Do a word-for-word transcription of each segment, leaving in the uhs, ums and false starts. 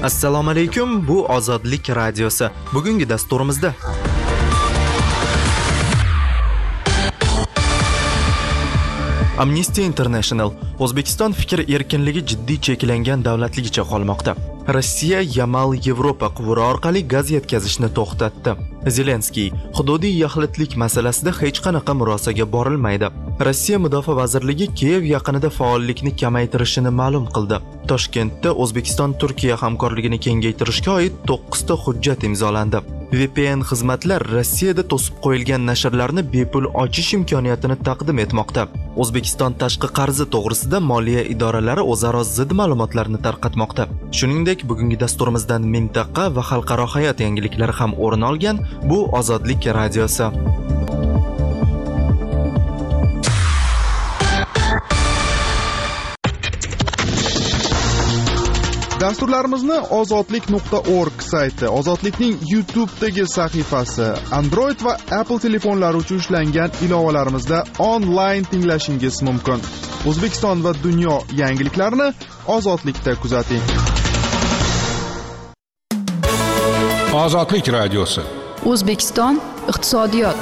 Assalomu alaykum, bu Ozodlik radiosi. Bugungi dasturimizda Amnesty International O'zbekiston fikr erkinligi jiddiy cheklangan davlatligicha qolmoqda. Rossiya Yamal Yevropa quvuri orqali gaz yetkazishni to'xtatdi. Zelenskiy hududiy yaxlitlik masalasida hech qanaqa murosaga borilmaydi. Rossiya Mudofaa vazirligi Kiyev yaqinida faollikni kamaytirishini ma'lum qildi. Toshkentda O'zbekiston-Turkiya hamkorligini kengaytirishga oid to'qqizta hujjat imzolandi. V P N xizmatlar Rossiyada to'sib qo'yilgan nashrlarni bepul ochish imkoniyatini taqdim etmoqda. O'zbekiston tashqi qarzi to'g'risida moliya idoralari o'zaro zid ma'lumotlarni tarqatmoqda. Shuningdek, bugungi dasturimizdan mintaqa va xalqaro hayot yangiliklari ham o'rin olgan. Bu Ozodlik radiosi. Dasturlarimizni ozodlik nuqta org sayti, Ozodlikning YouTube'dagi sahifasi, Android va Apple telefonlari uchun ishlangan ilovalarimizda onlayn tinglashingiz mumkin. O'zbekiston va dunyo yangiliklarini Ozodlikda kuzating. Ozodlik radiosi. O'zbekiston iqtisodiyot.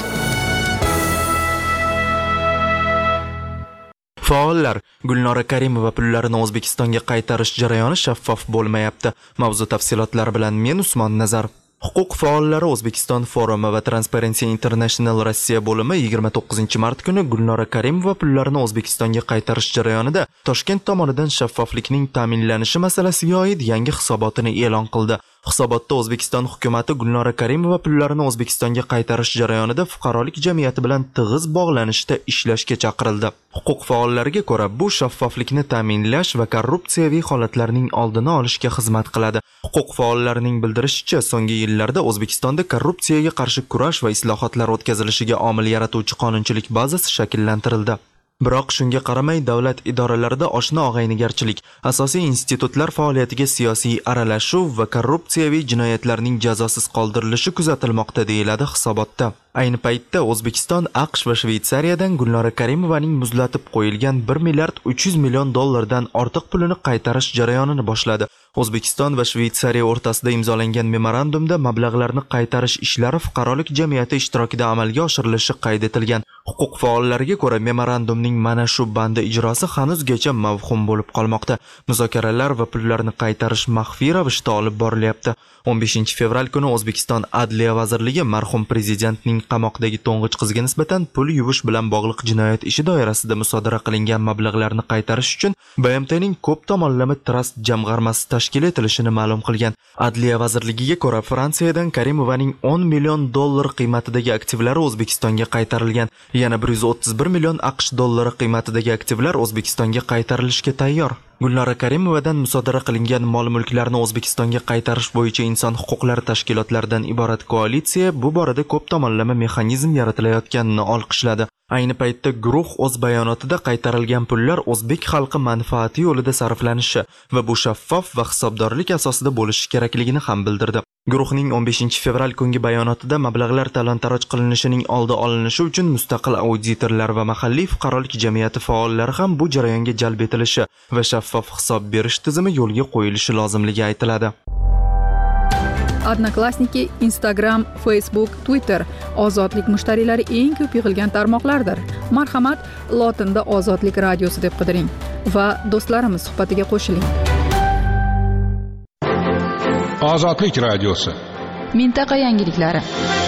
Faollar Gulnora Karimova pullarini O'zbekistonga qaytarish jarayoni shaffof bo'lmayapti. Mavzu tafsilotlari bilan men Usmon Nazar. Huquq faollari O'zbekiston forumi va Transparency International Rossiya bo'limi yigirma to'qqizinchi mart kuni Gulnora Karimova pullarini O'zbekistonga qaytarish jarayonida Toshkent tomonidan shaffoflikning ta'minlanishi masalasiga oid yangi hisobotini e'lon qildi. Hisobotda O'zbekiston hukumatı Gulnora Karimova pullarini O'zbekistonga qaytarish jarayonida fuqarolik jamiyati bilan tig'iz bog'lanishda ishlashga chaqirildi. Huquq faollariga ko'ra, bu shaffoflikni ta'minlash va korrupsiyaviy holatlarning oldini olishga xizmat qiladi. Huquq faollarining bildirishicha, so'nggi yillarda O'zbekistonda korrupsiyaga qarshi kurash va islohotlar o'tkazilishiga omil yaratuvchi qonunchilik bazasi shakllantirildi. Biroq shunga qaramay davlat idoralarida oshna og'aynigarchilik, asosiy institutlar faoliyatiga siyosiy aralashuv va korrupsiyaviy jinoyatlarning jazosiz qoldirilishi kuzatilmoqda, deyiladi hisobotda. Ayni paytda O'zbekiston, AQSh va Shveysariyadan Gulnora Karimovaning muzlatib qo'yilgan bir milliard uch yuz million dollardan ortiq pulini qaytarish jarayonini boshladi. O'zbekiston va Shveysariya o'rtasida imzolangan memorandumda mablag'larni qaytarish ishlari fuqarolik jamiyati ishtirokida amalga oshirilishi qayd etilgan. Huquq faollariga ko'ra, memorandumning mana shu bandi ijrosi hanuzgacha mavhum bo'lib qolmoqda. Muzokaralar va pullarni qaytarish maxfiy ravishda olib borilyapti. o'n beshinchi fevral kuni O'zbekiston Adliya vazirligi marhum prezidentning qamoqdagi to'ng'ich qizga nisbatan pul yuvish bilan bog'liq jinoyat ishi doirasida musodara qilingan mablag'larni qaytarish uchun B M T'ning ko'p tomonlama trust jamg'armasi tashkil etilishini ma'lum qilgan. Adliya vazirligiga ko'ra, Fransiyadan Karimovaning o'n million dollar qiymatidagi aktivlari O'zbekistonga qaytarilgan. Yana bir yuz o'ttiz bir million AQSh dollari qiymatidagi aktivlar O'zbekistonga qaytarilishga tayyor. Gulnora Karimovadan musodara qilingan mol-mulklarni O'zbekistonga qaytarish bo'yicha inson huquqlari tashkilotlaridan iborat koalitsiya bu borada ko'p tomonlama mexanizm yaratilayotganini olqishladi. Ayni paytda guruh o'z bayonotida qaytarilgan pullar o'zbek xalqi manfaati yo'lida sarflanishi va bu shaffof va hisobdorlik asosida bo'lishi kerakligini ham bildirdi. Guruhning o'n beshinchi fevral kungi bayonotida mablag'lar talon-taroj qilinishining oldi olinishi uchun mustaqil auditorlar va mahalliy fuqarolik jamiyati faollari ham bu jarayonga jalb etilishi va shaffof hisob berish tizimi yo'lga qo'yilishi lozimligi aytiladi. Odnoklassniki, Instagram, Facebook, Twitter ozodlik mushtariylari eng ko'p yig'ilgan tarmoqlardir. Marhamat, lotinda Ozodlik radiosi deb qidiring va do'stlarimiz suhbatiga qo'shiling. Ozodlik radiosi. Mintaqa yangiliklari.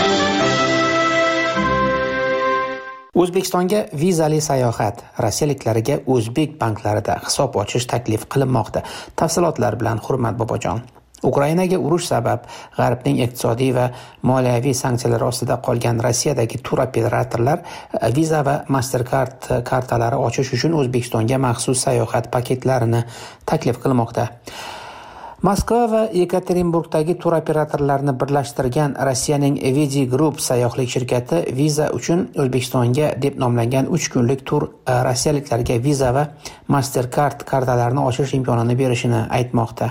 O'zbekistonga vizali sayohat. Rossiyaliklarga o'zbek banklarida hisob ochish taklif qilinmoqda. Tafsilotlar bilan Hurmat Bobojon. Ukrainaga urush sabab G'arbning iqtisodiy va moliyaviy sanksiyalari ostida qolgan Rossiyadagi tur operatorlar Visa va Mastercard kartalari ochish uchun O'zbekistonga maxsus sayohat paketlarini taklif qilmoqda. Moskva va Yekaterinburgdagi tur operatorlarini birlashtirgan Rossiyaning Vidi Group sayyohlik shirkati Visa uchun O'zbekistonga deb nomlangan uch kunlik tur rossiyaliklarga Visa va Mastercard kartalarini ochish imkonini berishini aytmoqda.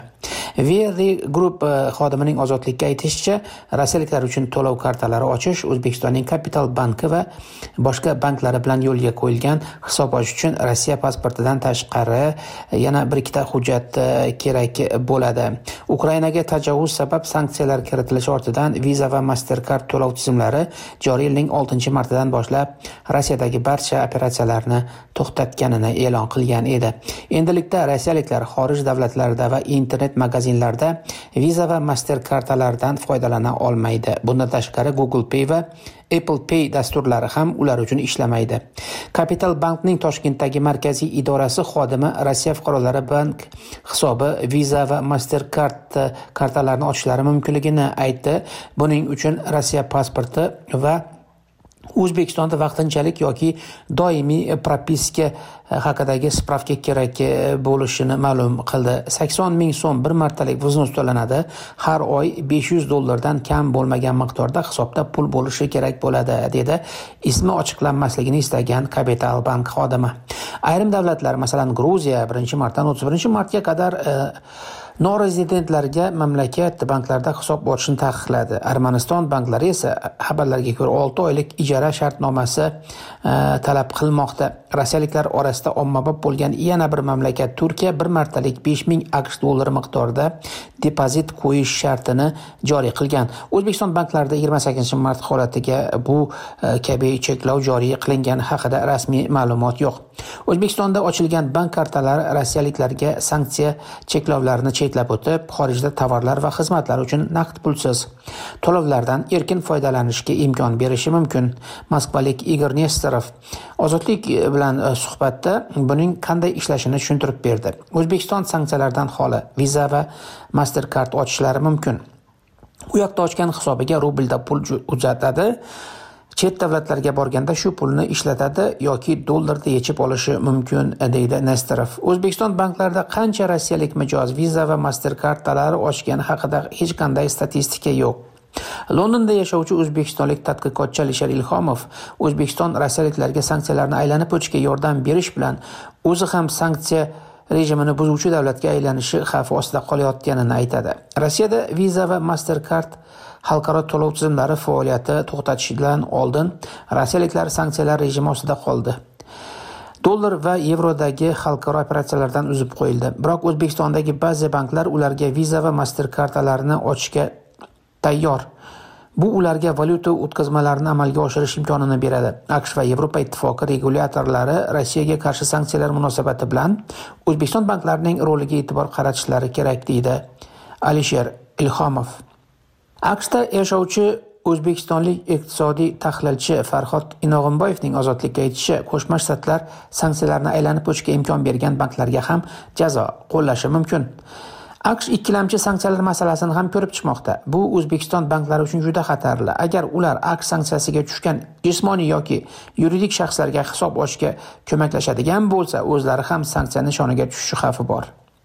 Verdi Group xodimining ozodlikka aytishicha, rossiyaliklar uchun to'lov kartalari ochish O'zbekistonning Kapital banki va boshqa banklari bilan yo'lga qo'yilgan hisob ochish uchun Rossiya pasportidan tashqari yana bir ikkita hujjat kerak bo'ladi. Ukrainaga tajovuz sabab sanksiyalar kiritilishi ortidan Visa va Mastercard to'lov tizimlari joriy yilning oltinchi martidan boshlab Rossiyadagi barcha operatsiyalarni to'xtatganini e'lon qilgan edi. Endilikda rossiyaliklar xorij davlatlarida va internet magazinlarda Visa va Mastercardlardan foydalana olmaydi. Bundan tashqari Google Pay va Apple Pay dasturlari ham ular uchun ishlamaydi. Kapital bankning Toshkentdagi markaziy idorasi xodimi Rossiya fuqarolari bank hisobi Visa va Mastercard kartalarini ochishlari mumkinligini aytdi. Buning uchun Rossiya pasporti va O'zbekistonda vaqtinchalik yoki doimiy propiska haqidagi spravka kerak bo'lishini ma'lum qildi. sakson ming so'm bir martalik vznus to'lanadi. Har oy besh yuz dollardan kam bo'lmagan miqdorda hisobda pul bo'lishi kerak bo'ladi, dedi ismi ochiqlanmasligini istagan Kapital bank xodimi. Ayrim davlatlar, masalan Gruziya birinchi martdan o'ttiz birinchi martga qadar e, norezidentlarga mamlakat banklarida hisob ochishni taqiqladi. Armaniston banklari esa xabarlarga ko'ra olti oylik ijara shartnomasi e, talab qilmoqda. Rossiyaliklar orasida ommabop bo'lgan yana bir mamlakat Turkiya bir martalik besh ming aqsh dollari miqdorida depozit qo'yish shartini joriy qilgan. O'zbekiston banklarida yigirma sakkizinchi mart holatiga bu e, kabi cheklov joriy qilingani haqida rasmiy ma'lumot yo'q. O'zbekistonda ochilgan bank kartalari rossiyaliklarga sanksiya cheklovlarini chetlab o'tib, xorijda tovarlar va xizmatlar uchun naqd pulsiz to'lovlardan erkin foydalanishga imkon berishi mumkin. Moskvalik Igor Nesterov Ozodlik bilan suhbatda buning qanday ishlashini tushuntirib berdi. O'zbekiston sanksiyalardan xoli Visa va Mastercard ochishlari mumkin. U yoqda ochgan hisobiga rublda pul uzatadi. Chet davlatlarga borganda shu pulni ishlatadi yoki dollarda yechib olishi mumkin, deydi Nesterov. O'zbekiston banklarida qancha rossiyalik mijoz Visa va Mastercardlari ochgani haqida hech qanday statistika yo'q. Londonda yashovchi o'zbekistonlik tadqiqotchi Alisher Ilhomov O'zbekiston rossiyaliklarga sanksiyalarni aylanib o'tishga yordam berish bilan o'zi ham sanksiya rejimini buzuvchi davlatga aylanishi xavfi ostida qolayotganini aytadi. Rossiyada Visa va Mastercard xalqaro to'lov tizimlari faoliyati to'xtatishidan oldin rossiyaliklar sanksiyalar rejimi ostida qoldi. Dollar va yevrodagi xalqaro operatsiyalardan uzib qo'yildi. Biroq O'zbekistondagi ba'zi banklar ularga Visa va Mastercardlarni ochishga tayyor. Bu ularga valyuta o'tkazmalarini amalga oshirish imkonini beradi. AQSh va Yevropa ittifoqi regulyatorlari Rossiyaga qarshi sanksiyalar munosabati bilan O'zbekiston banklarining roliga e'tibor qaratishlari kerak, deydi Alisher Ilhomov. AQShda yashovchi o'zbekistonlik iqtisodiy tahlilchi Farhod Inog'imboyevning Ozodlikka aytishicha, Qo'shma Shtatlar sanksiyalarni aylanib o'tishga imkon bergan banklarga ham jazo qo'llashi mumkin. AQSh ikkilamchi sanksiyalar masalasini ham ko'rib chiqmoqda. Bu O'zbekiston banklari uchun juda xatarli. Agar ular AQSh sanksiyasiga tushgan jismoniy yoki yuridik shaxslarga hisob ochishga ko'maklashadigan bo'lsa, o'zlari ham sanksiya nishoniga tushishi xavfi bor.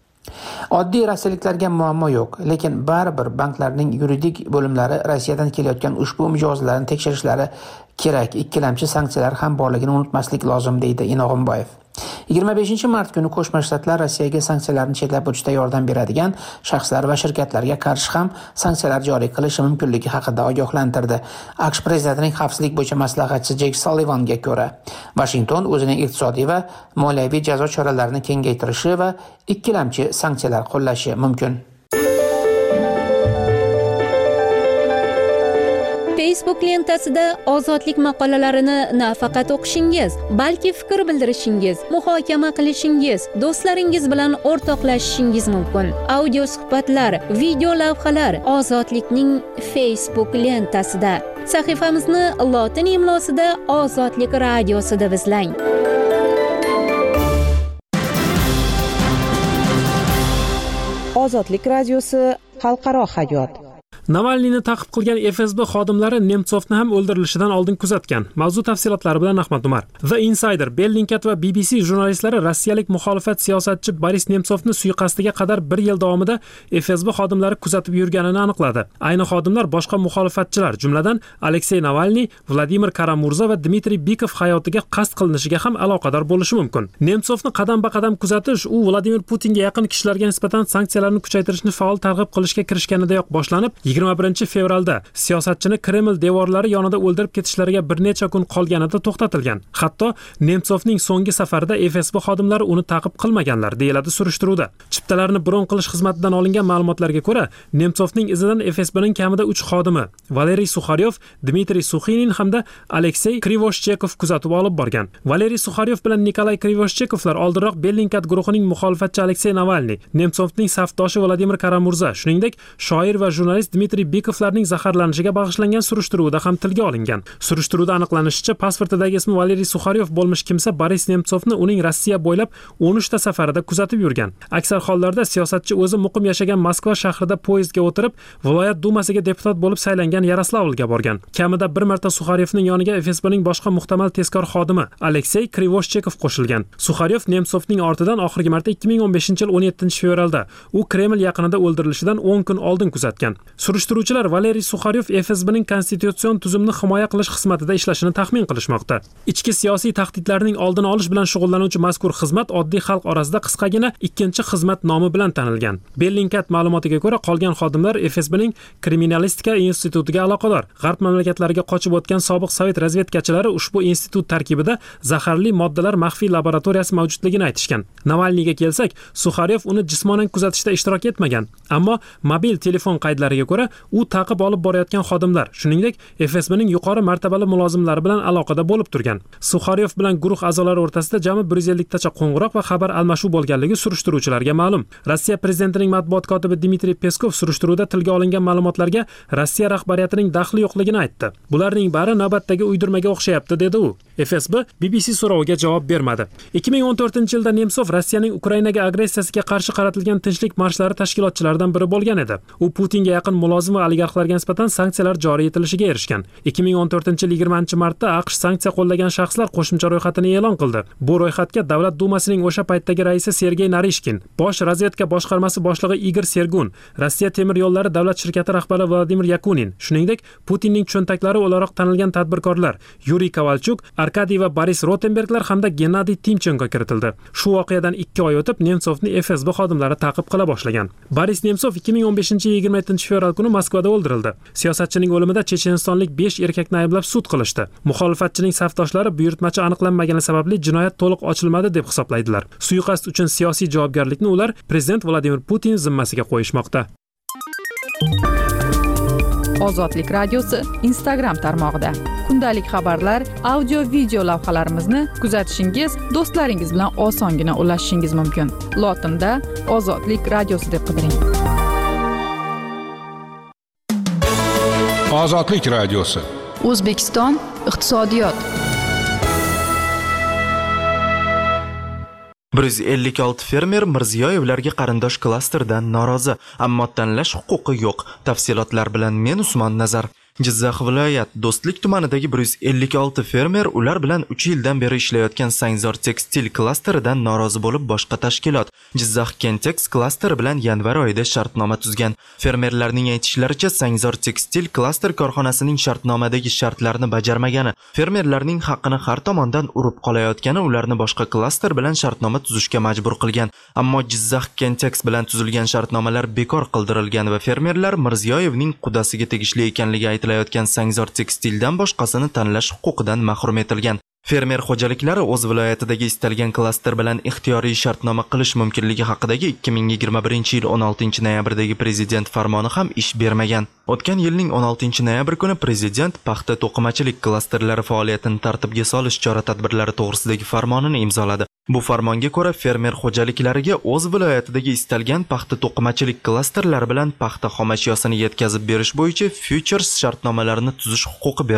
Oddiy rossiyaliklarga muammo yo'q, lekin baribir banklarning yuridik bo'limlari Rossiyadan kelayotgan ushbu mijozlarni tekshirishlari kerak. Ikkilamchi sanksiyalar ham borligini unutmaslik lozim, deydi Inog'imboyev. yigirma beshinchi mart kuni Qo'shma Shtatlar Rossiyaga sanksiyalarni chetlab o'tishda yordam beradigan shaxslar va shirkatlarga qarshi ham sanksiyalar joriy qilishi mumkinligi haqida ogohlantirdi. AQSh prezidentining xavfsizlik bo'yicha maslahatchisi Jek Sullivanga ko'ra, Washington o'zining iqtisodiy va moliyaviy jazo choralarini kengaytirishi va ikkilamchi sanksiyalar qo'llashi mumkin. Facebook lentasida ozodlik maqolalarini nafaqat o'qishingiz, balki fikr bildirishingiz, muhokama qilishingiz, do'stlaringiz bilan o'rtoqlashishingiz mumkin. Audio suhbatlar, video lavhalar Ozodlikning Facebook lentasida. Sahifamizni lotin imlosida Ozodlik radiosi deb izlang. Ozodlik radiosi xalqaro hayot. Navalniyni ta'qib qilgan F S B xodimlari Nemtsovni ham o'ldirilishidan oldin kuzatgan. Mavzu tafsilotlari bilan Ahmad Umar. The Insider, Bellingcat va B B C jurnalistlari rossiyalik muxolifat siyosatchi Boris Nemtsovni suiqasdiga qadar bir yil davomida F S B xodimlari kuzatib yurganini aniqladi. Ayni xodimlar boshqa muxolifatchilar, jumladan Aleksey Navalniy, Vladimir Kara-Murza va Dmitriy Bikov hayotiga qasd qilinishiga ham aloqador bo'lishi mumkin. Nemtsovni qadam-ba-qadam kuzatish u Vladimir Putinga yaqin kishilarga nisbatan sanksiyalarni kuchaytirishni faol targ'ib qilishga kirishganidayoq boshlanib, yigirma birinchi fevralda siyosatchini Kreml devorlari yonida o'ldirib ketishlariga bir necha kun qolganida to'xtatilgan. Hatto Nemtsovning so'nggi safarida F S B xodimlari uni ta'qib qilmaganlar, deyiladi surishtiruvda. Chiptalarni bron qilish xizmatidan olingan ma'lumotlarga ko'ra, Nemtsovning izidan F S B'ning kamida uch xodimi, Valeriy Sukharyov, Dmitriy Suxinin hamda Aleksey Krivoshchekov kuzatib olib borgan. Valeriy Sukharyov bilan Nikolay Krivoshchekovlar oldinroq Bellingcat guruhining muxolifatchi Aleksey Navalniy, Nemtsovning safdoshi Vladimir Kara-Murza, shuningdek shoir va jurnalist Dmitriy Bikovlarning zaharlanishiga bag'ishlangan surishtiruvda ham tilga olingan. Surishtiruvda aniqlanishicha, pasportidagi ismi Valeriy Sukharyov bo'lmish kimsa Boris Nemtsovni uning Rossiya bo'ylab o'n uch ta safarida kuzatib yurgan. Aksar hollarda siyosatchi o'zi muqim yashagan Moskva shahrida poyezdga o'tirib, viloyat dumasiga deputat bo'lib saylangan Yaroslavlga borgan. Kamida bir marta Sukharyovning yoniga F S B'ning boshqa muhtamal tezkor xodimi Aleksey Krivoshchekov qo'shilgan. Sukharyov Nemtsovning ortidan oxirgi marta ikki ming o'n beshinchi yil o'n yettinchi fevralda u Kreml yaqinida o'ldirilishidan o'n kun oldin kuzatgan. Surishtiruvchilar Valeriy Sukharyov F S B'ning konstitutsion tuzumni himoya qilish xizmatida ishlashini taxmin qilishmoqda. Ichki siyosiy tahdidlarning oldini olish bilan shug'ullanuvchi mazkur xizmat oddiy xalq orasida qisqagina ikkinchi xizmat nomi bilan tanilgan. Bellingcat ma'lumotiga ko'ra, qolgan xodimlar F S B'ning kriminalistika institutiga aloqador. G'arb mamlakatlariga qochib o'tgan sobiq sovet razvedkachilari ushbu institut tarkibida zaharli moddalar maxfiy laboratoriyasi mavjudligini aytishgan. Navalniyga kelsak, Sukharyov uni jismonan kuzatishda ishtirok etmagan, ammo mobil telefon qaydlariga ko'ra, u ta'qib olib borayotgan xodimlar, shuningdek F S B'ning yuqori martabali mulozimlari bilan aloqada bo'lib turgan. Sukharyov bilan guruh a'zolari o'rtasida jami bir yuz ellik tacha qo'ng'iroq va xabar almashuv bo'lganligi surishtiruvchilarga ma'lum. Rossiya prezidentining matbuot kotibi Dmitriy Peskov surishtiruvda tilga olingan ma'lumotlarga Rossiya rahbariyatining daxli yo'qligini aytdi. Bularning bari navbatdagi uydirmaga o'xshayapti, dedi u. F S B B B C so'roviga javob bermadi. ikki ming o'n to'rtinchi yilda Nemtsov Rossiyaning Ukrainaga agressiyasiga qarshi qaratilgan tinchlik marshlari tashkilotchilaridan biri bo'lgan edi. U Putinga yaqin mulozim va oligarxlarga nisbatan sanksiyalar joriy etilishiga erishgan. ikki ming o'n to'rtinchi yil yigirmanchi martda AQSh sanksiya qo'llagan shaxslar qo'shimcha ro'yxatini e'lon qildi. Bu ro'yxatga Davlat dumasining o'sha paytdagi raisi Sergey Narishkin, bosh razvedka boshqarmasi boshlig'i Igor Sergun, Rossiya temir yo'llari davlat shirkati rahbari Vladimir Yakunin, shuningdek Putinning cho'ntaklari o'laroq tanilgan tadbirkorlar Yuriy Kovalchuk, Arkadiy va Boris Rotenberglar hamda Gennadiy Timchenko kiritildi. Shu voqeadan ikki oy o'tib Nemtsovni F S B xodimlari ta'qib qila boshlagan. Boris Nemtsov ikki ming o'n beshinchi yil yigirma yettinchi fevral kuni Moskvada o'ldirildi. Siyosatchining o'limida chechenistonlik besh erkakni ayblab sud qilishdi. Muxolifatchining safdoshlari buyurtmachi aniqlanmagani sababli jinoyat to'liq ochilmadi deb hisoblaydilar. Suiqasd uchun siyosiy javobgarlikni ular prezident Vladimir Putin zimmasiga qo'yishmoqda. Ozodlik radiosi Instagram tarmog'ida kundalik xabarlar, audio video lavhalarimizni kuzatishingiz, do'stlaringiz bilan osongina ulashishingiz mumkin. Lotinda Ozodlik radiosi deb qidiring. Ozodlik radiosi. O'zbekiston iqtisodiyot. bir yuz ellik olti fermer Mirziyoyevlarga qarindosh klasterdan norozi, ammo tanlash huquqi yo'q. Tafsilotlar bilan men Usmon Nazar. Jizzax viloyat Do'stlik tumanidagi bir yuz ellik olti fermer ular bilan uch yildan beri ishlayotgan Sangzor tekstil klasteridan norozi bo'lib boshqa tashkilot Jizzax Kentex klasteri bilan yanvar oyida shartnoma tuzgan. Fermerlarning aytishlaricha, Sangzor tekstil klaster korxonasining shartnomadagi shartlarni bajarmagani, fermerlarning haqqini har tomondan urib qolayotgani ularni boshqa klaster bilan shartnoma tuzishga majbur qilgan. Ammo Jizzax Kentex bilan tuzilgan shartnomalar bekor qildirilgan va fermerlar Mirziyoyevning qudasiga tegishli ekanligi aytilgan. Sangzor tekstildan boshqasini tanlash huquqidan mahrum etilgan. Fermer xo'jaliklari o'z viloyatidagi istalgan klaster bilan ixtiyoriy shartnoma qilish mumkinligi haqidagi ikki ming yigirma birinchi yil o'n oltinchi noyabrdagi prezident farmoni ham ish bermagan. O'tgan yilning o'n oltinchi noyabr kuni prezident paxta to'qimachilik klasterlari faoliyatini tartibga solish chora-tadbirlari to'g'risidagi farmonini imzoladi. Bu farmonga ko'ra fermer xo'jaliklariga o'z viloyatidagi istalgan paxta to'qimachilik klasterlari bilan paxta xomashyosini yetkazib berish bo'yicha futures shartnomalarini tuzish huquqi berildi.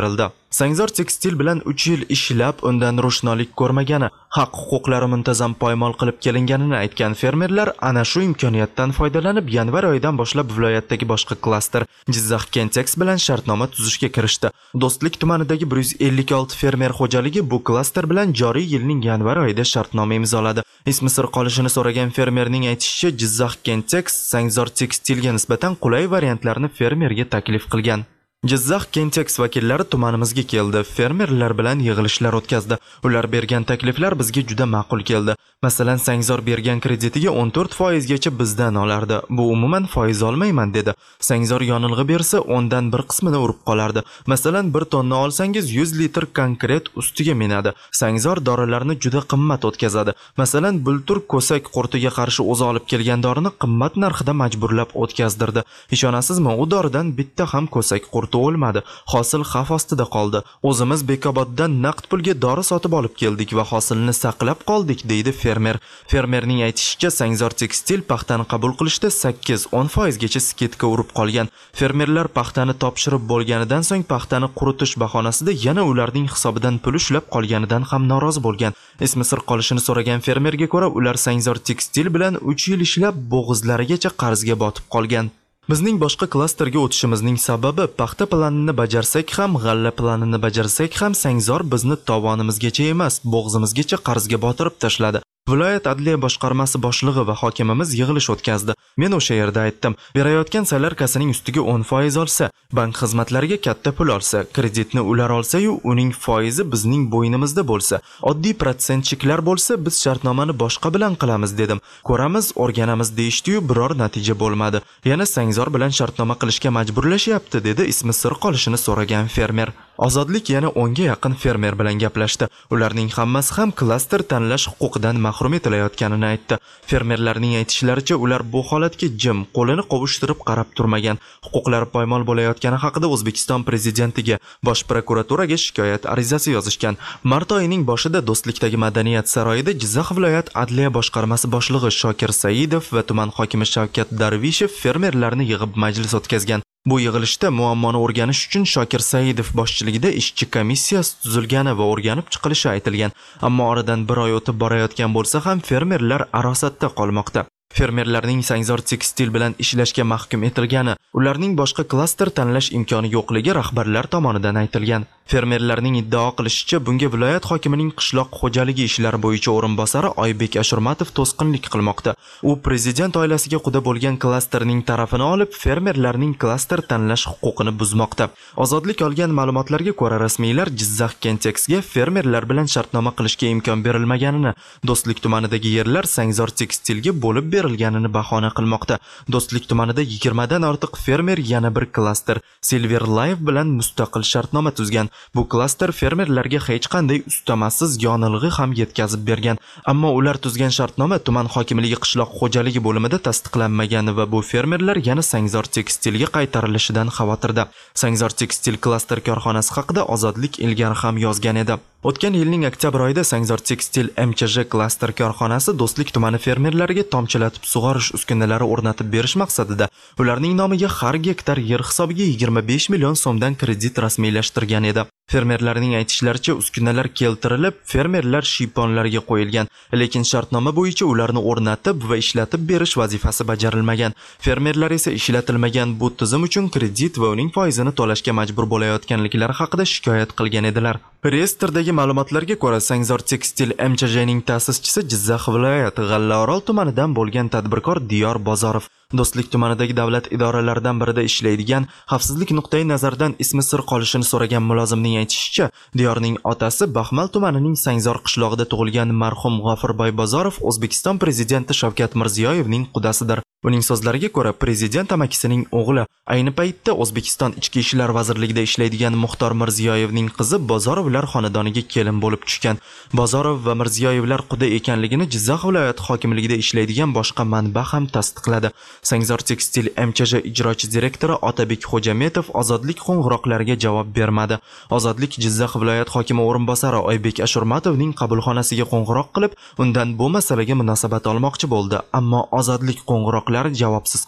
Sangzor tekstil bilan uch yil ishlab undan ro'shnolik ko'rmagani, haq-huquqlari muntazam poymol qilib kelinganini aytgan fermerlar ana shu imkoniyatdan foydalanib yanvar oyidan boshlab viloyatdagi boshqa klaster Jizzax Kentex bilan shartnoma tuzishga kirishdi. Do'stlik tumanidagi bir yuz ellik olti fermer xo'jaligi bu klaster bilan joriy yilning yanvar oyida shartnoma imzoladi. Ismi sir qolishini so'ragan fermerning aytishicha, Jizzax Kentex Sangzor tekstilga nisbatan qulay variantlarni fermerga taklif qilgan. Jizzax Kentex vakillari tumanimizga keldi, fermerlar bilan yig'ilishlar o'tkazdi. Ular bergan takliflar bizga juda ma'qul keldi. Masalan, Sangzor bergan kreditiga o'n to'rt foiz gacha bizdan olardi. Bu umuman foiz olmayman dedi. Sangzor yonilg'i bersa o'ndan bir qismini urib qolardi. Masalan, bir tonna olsangiz yuz litr konkret ustiga minadi. Sangzor dorilarni juda qimmat o'tkazadi. Masalan, bultur ko'sak qurtiga qarshi o'zi olib kelgan dorini qimmat narxida majburlab o'tkazdirdi. Ishonasizmi, u doridan bitta ham ko'sak qurti o'lmadi. Hosil xavf ostida qoldi. O'zimiz Bekoboddan naqd pulga dori sotib olib keldik va hosilni saqlab qoldik, deydi fermer. Fermerning aytishicha, Sangzor tekstil paxtani qabul qilishda sakkiz o'n foiz gacha sketka urib qolgan. Fermerlar paxtani topshirib bo'lganidan so'ng paxtani quritish bahonasida yana ularning hisobidan pul ushlab qolganidan ham norozi bo'lgan. Ismi sir qolishini so'ragan fermerga ko'ra, ular Sangzor tekstil bilan uch yil ishlab bo'g'izlarigacha qarzga botib qolgan. Bizning boshqa klasterga o'tishimizning sababi paxta planini bajarsak ham, g'alla planini bajarsak ham Sangzor bizni tovonimizgacha emas, bo'g'zimizgacha qarzga botirib tashladi. Viloyat adliya boshqarmasi boshlig'i va hokimimiz yig'ilish o'tkazdi. Men o'sha yerda aytdim, berayotgan salarkasining ustiga o'n foiz olsa, bank xizmatlariga katta pul olsa, kreditni ular olsa-yu, uning foizi bizning bo'ynimizda bo'lsa, oddiy protsentchiklar bo'lsa, biz shartnomani boshqa bilan qilamiz dedim. Ko'ramiz, o'rganamiz deyishdi-yu, biror natija bo'lmadi. Yana Sangzor bilan shartnoma qilishga majburlashyapti, dedi ismi sir qolishini so'ragan fermer. Ozodlik yana o'nga yaqin fermer bilan gaplashdi. Ularning hammasi ham klaster tanlash huquqidan mahrum etilayotganini aytdi. Fermerlarning aytishlaricha, ular bu holatga jim, qo'lini qovushtirib qarab turmagan. Huquqlari poymol bo'layotgani haqida O'zbekiston prezidentiga, Bosh prokuraturaga shikoyat arizasi yozishgan. Mart oyining boshida Do'stlikdagi Madaniyat saroyida Jizzax viloyat adliya boshqarmasi boshlig'i Shokir Saidov va tuman hokimi Shavkat Darvishev fermerlarni yig'ib majlis o'tkazgan. Bu yig'ilishda muammoni o'rganish uchun Shokir Saidov boshchiligida ishchi komissiyasi tuzilgani va o'rganib chiqilishi aytilgan. Ammo oradan bir oy o'tib borayotgan bo'lsa ham fermerlar arosatda qolmoqda. Fermerlarning Sangzor tekstil bilan ishlashga mahkum etilgani, ularning boshqa klaster tanlash imkoni yo'qligi rahbarlar tomonidan aytilgan. Fermerlarning iddao qilishicha, bunga viloyat hokimining qishloq xo'jaligi ishlari bo'yicha o'rinbosari Oybek Ashurmatov to'sqinlik qilmoqda. U prezident oilasiga quda bo'lgan klasterning tarafini olib, fermerlarning klaster tanlash huquqini buzmoqda. Ozodlik olgan ma'lumotlarga ko'ra, rasmiylar Jizzax Kentexga fermerlar bilan shartnoma qilishga imkon berilmaganini, Do'stlik tumanidagi yerlar Sangzor tekstilga bo'lib berilganini bahona qilmoqda. Do'stlik tumanida yigirmadan ortiq fermer yana bir klaster Silver Life bilan mustaqil shartnoma tuzgan. Bu klaster fermerlarga hech qanday ustamasiz yonilg'i ham yetkazib bergan. Ammo ular tuzgan shartnoma tuman hokimligi qishloq xo'jaligi bo'limida tasdiqlanmagan va bu fermerlar yana Sangzor tekstilga qaytarilishidan xavotirda. Sangzor tekstil klaster korxonasi haqida Ozodlik ilgari ham yozgan edi. O'tgan yilning oktyabr oyida Sangzor tekstil M Ch J klaster korxonasi Do'stlik tumani fermerlariga tomchilatib sug'orish uskunalari o'rnatib berish maqsadida ularning nomiga har gektar yer hisobiga yigirma besh million so'mdan kredit rasmiylashtirgan edi. Fermerlarning aytishlaricha, uskunalar keltirilib, fermerlar shiyponlarga qo'yilgan, lekin shartnoma bo'yicha ularni o'rnatib va ishlatib berish vazifasi bajarilmagan. Fermerlar esa ishlatilmagan bu tizim uchun kredit va uning foizini to'lashga majbur bo'layotganliklari haqida shikoyat qilgan edilar. Reyestrdagi ma'lumotlarga ko'ra, Sangzor tekstil M Ch J ning ta'sischisi Jizzax viloyati G'allaorol tumanidan bo'lgan tadbirkor Diyor Bozorov. Do'stlik tumanidagi davlat idoralaridan birida ishlaydigan, xavfsizlik nuqtai nazaridan ismi sir qolishini so'ragan mulozimning aytishicha, Diyorning otasi Baxmal tumanining Sangzor qishlog'ida tug'ilgan marhum G'ofirboy Bozorov O'zbekiston prezidenti Shavkat Mirziyoyevning qudasidir. Uning so'zlariga ko'ra, prezident amakisining o'g'li, ayni paytda O'zbekiston Ichki ishlar vazirligida ishlaydigan Muxtor Mirziyoyevning qizi Bozorovlar xonadoniga kelin bo'lib tushgan. Bozorov va Mirziyoyevlar quda ekanligini Jizzax viloyat hokimligida ishlaydigan boshqa manba ham tasdiqladi. Sangzor tekstil M Ch J ijrochi direktori Otabek Xo'jametov Ozodlik qo'ng'iroqlariga javob bermadi. Ozodlik Jizzax viloyat hokimi o'rinbosari Oybek Ashurmatovning qabulxonasiga qo'ng'iroq qilib, undan bu masalaga munosabat olmoqchi bo'ldi, ammo Ozodlik qo'ng'iroq javobsiz qoldi.